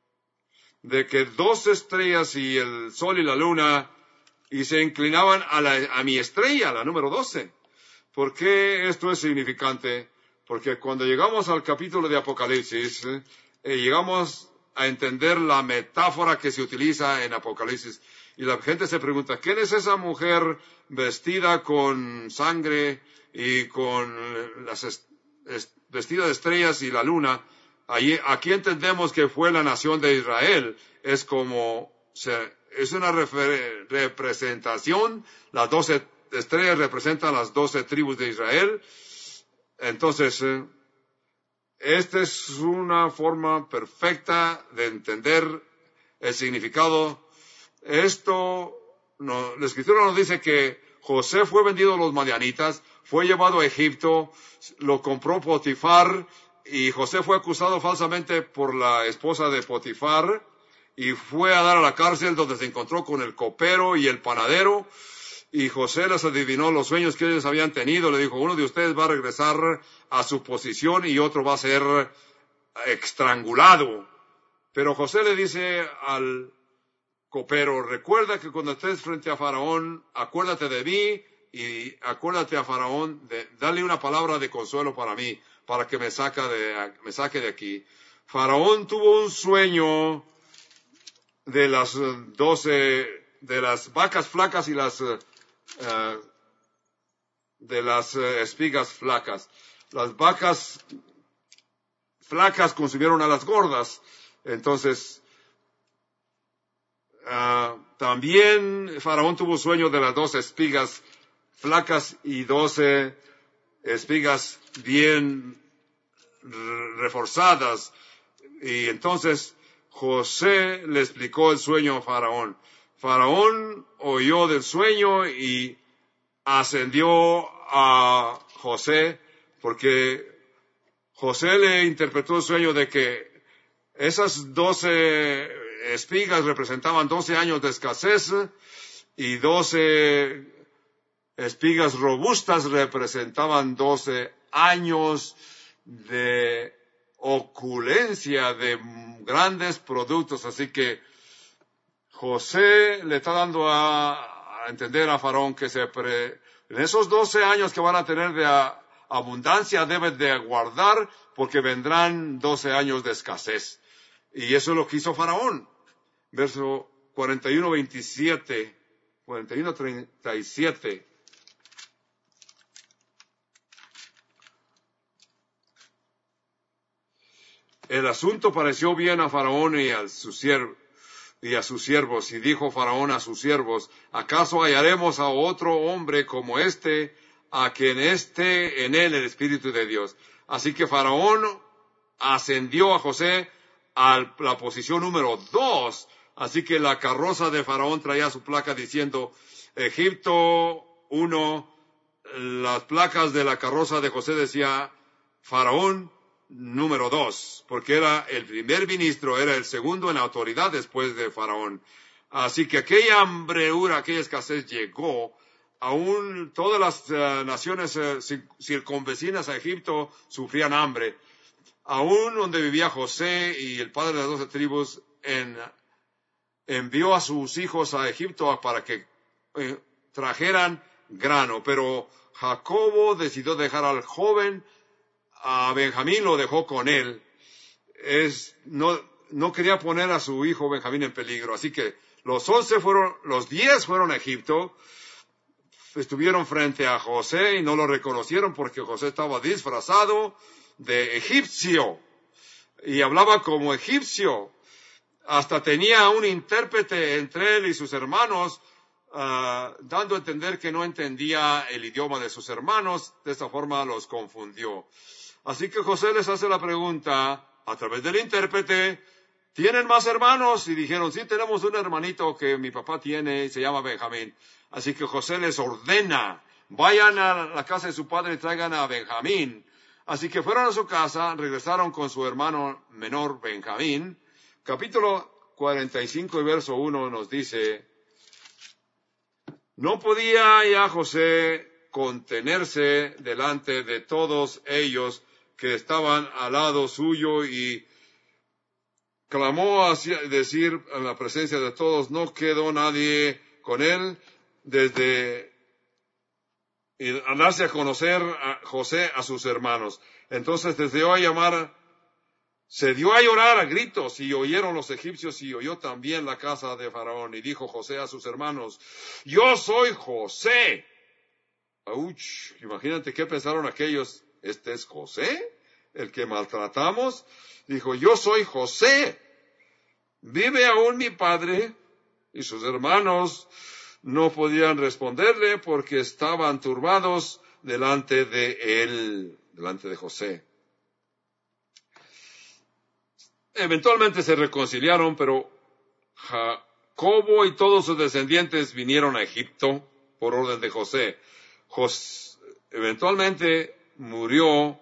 de que dos estrellas y el sol y la luna, y se inclinaban a, la, a mi estrella, la número doce. ¿Por qué esto es significante? Porque cuando llegamos al capítulo de Apocalipsis, eh, llegamos a entender la metáfora que se utiliza en Apocalipsis. Y la gente se pregunta, ¿quién es esa mujer vestida con sangre y con las est est vestida de estrellas y la luna? Allí, aquí entendemos que fue la nación de Israel. Es como, se, es una representación. Las doce estrellas representan las doce tribus de Israel. Entonces, eh, esta es una forma perfecta de entender el significado. Esto, no, la Escritura nos dice que José fue vendido a los madianitas, fue llevado a Egipto, lo compró Potifar, y José fue acusado falsamente por la esposa de Potifar, y fue a dar a la cárcel donde se encontró con el copero y el panadero, y José les adivinó los sueños que ellos habían tenido, le dijo, uno de ustedes va a regresar a su posición y otro va a ser estrangulado. Pero José le dice al copero, recuerda que cuando estés frente a Faraón, acuérdate de mí y acuérdate a Faraón, de, dale una palabra de consuelo para mí, para que me, saca de, me saque de aquí. Faraón tuvo un sueño de las doce, de las vacas flacas y las, uh, de las uh, espigas flacas. Las vacas flacas consumieron a las gordas, entonces, Uh, también Faraón tuvo sueño de las doce espigas flacas y doce espigas bien reforzadas. Y entonces José le explicó el sueño a Faraón. Faraón oyó del sueño y ascendió a José porque José le interpretó el sueño de que esas doce espigas representaban doce años de escasez y doce espigas robustas representaban doce años de opulencia, de grandes productos. Así que José le está dando a, a entender a Faraón que se pre, en esos doce años que van a tener de a, abundancia deben de aguardar porque vendrán doce años de escasez. Y eso es lo que hizo Faraón. Verso cuarenta y uno, veintisiete, cuarenta y uno, treinta y siete. El asunto pareció bien a Faraón y a, su siervo, y a sus siervos, y dijo Faraón a sus siervos, ¿acaso hallaremos a otro hombre como este, a quien esté en él el Espíritu de Dios? Así que Faraón ascendió a José a la posición número dos. Así que la carroza de Faraón traía su placa diciendo Egipto uno. Las placas de la carroza de José decía Faraón número dos, porque era el primer ministro, era el segundo en autoridad después de Faraón. Así que aquella hambreura, aquella escasez llegó. Aún todas las uh, naciones uh, circunvecinas a Egipto sufrían hambre. aún donde vivía José y el padre de las doce tribus, en, envió a sus hijos a Egipto para que eh, trajeran grano. Pero Jacobo decidió dejar al joven, a Benjamín lo dejó con él. Es, no, no quería poner a su hijo Benjamín en peligro. Así que los once fueron, los diez fueron a Egipto. Estuvieron frente a José y no lo reconocieron porque José estaba disfrazado de egipcio y hablaba como egipcio. Hasta tenía un intérprete entre él y sus hermanos, uh, dando a entender que no entendía el idioma de sus hermanos. De esta forma los confundió. Así que José les hace la pregunta a través del intérprete: ¿tienen más hermanos? Y dijeron: sí, tenemos un hermanito que mi papá tiene y se llama Benjamín. Así que José les ordena: vayan a la casa de su padre y traigan a Benjamín. Así que fueron a su casa, regresaron con su hermano menor Benjamín. Capítulo cuarenta y cinco y verso uno nos dice: no podía ya José contenerse delante de todos ellos que estaban al lado suyo y clamó a decir en la presencia de todos: no quedó nadie con él, desde y darse a conocer a José a sus hermanos. Entonces se dio a llamar, se dio a llorar a gritos, y oyeron los egipcios, y oyó también la casa de Faraón. Y dijo José a sus hermanos: yo soy José. Auch, imagínate qué pensaron aquellos: ¿este es José, el que maltratamos? Dijo: yo soy José. ¿Vive aún mi padre? Y sus hermanos no podían responderle porque estaban turbados delante de él, delante de José. Eventualmente se reconciliaron, pero Jacobo y todos sus descendientes vinieron a Egipto por orden de José. Jos, eventualmente murió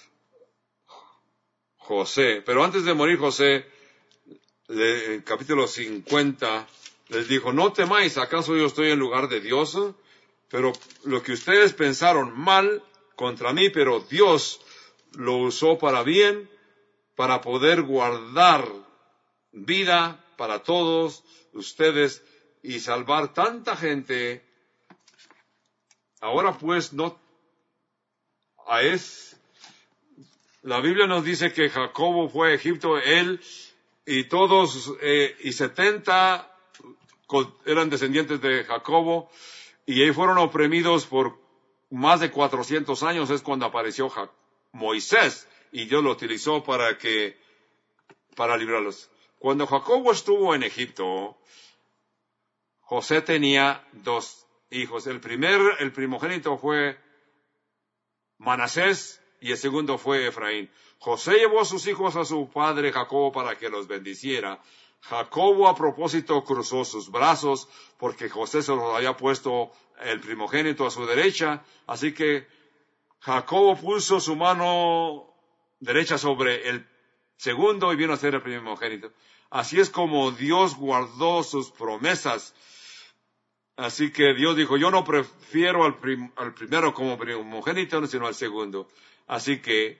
José, pero antes de morir José, en el capítulo cincuenta, les dijo: no temáis, ¿acaso yo estoy en lugar de Dios? Pero lo que ustedes pensaron mal contra mí, pero Dios lo usó para bien, para poder guardar vida para todos ustedes y salvar tanta gente. Ahora pues, no, a es, la Biblia nos dice que Jacobo fue a Egipto, él y todos, eh, y setenta eran descendientes de Jacobo, y ahí fueron oprimidos por más de cuatrocientos años. Es cuando apareció Ja- Moisés, y Dios lo utilizó para que, para librarlos. Cuando Jacobo estuvo en Egipto, José tenía dos hijos. El primer, el primogénito fue Manasés, y el segundo fue Efraín. José llevó a sus hijos a su padre Jacobo para que los bendiciera. Jacobo a propósito cruzó sus brazos porque José se los había puesto el primogénito a su derecha. Así que Jacobo puso su mano derecha sobre el segundo y vino a ser el primogénito. Así es como Dios guardó sus promesas. Así que Dios dijo: yo no prefiero al, prim, al primero como primogénito, sino al segundo. Así que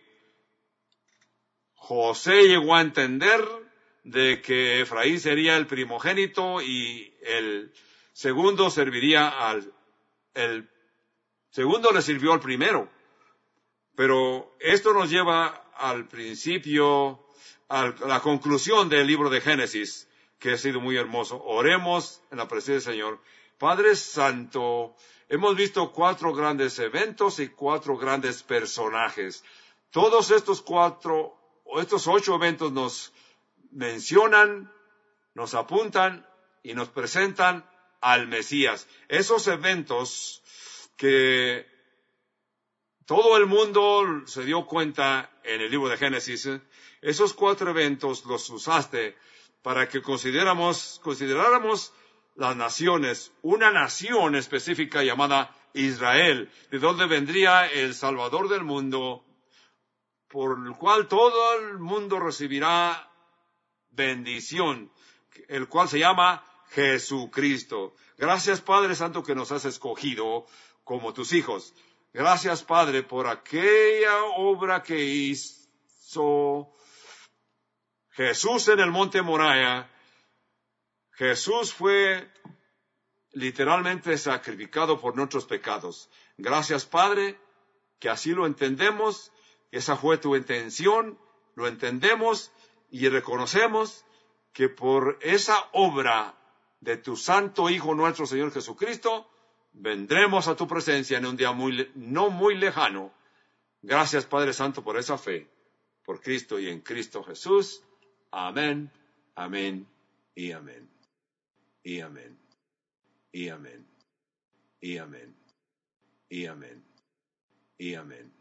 José llegó a entender de que Efraín sería el primogénito y el segundo serviría al, el segundo le sirvió al primero. Pero esto nos lleva al principio, a la conclusión del libro de Génesis, que ha sido muy hermoso. Oremos en la presencia del Señor. Padre Santo, hemos visto cuatro grandes eventos y cuatro grandes personajes. Todos estos cuatro, estos ocho eventos nos mencionan, nos apuntan y nos presentan al Mesías. Esos eventos que todo el mundo se dio cuenta en el libro de Génesis, esos cuatro eventos los usaste para que consideráramos, consideráramos las naciones, una nación específica llamada Israel, de donde vendría el Salvador del mundo, por el cual todo el mundo recibirá bendición, el cual se llama Jesucristo. Gracias, Padre Santo, que nos has escogido como tus hijos. Gracias, Padre, por aquella obra que So, Jesús en el monte Moriah, Jesús fue literalmente sacrificado por nuestros pecados. Gracias, Padre, que así lo entendemos. Esa fue tu intención, lo entendemos y reconocemos que por esa obra de tu Santo Hijo nuestro Señor Jesucristo, vendremos a tu presencia en un día muy, no muy lejano. Gracias, Padre Santo, por esa fe, por Cristo y en Cristo Jesús. Amén, amén y amén. Y amén, y amén, y amén, y amén, y amén.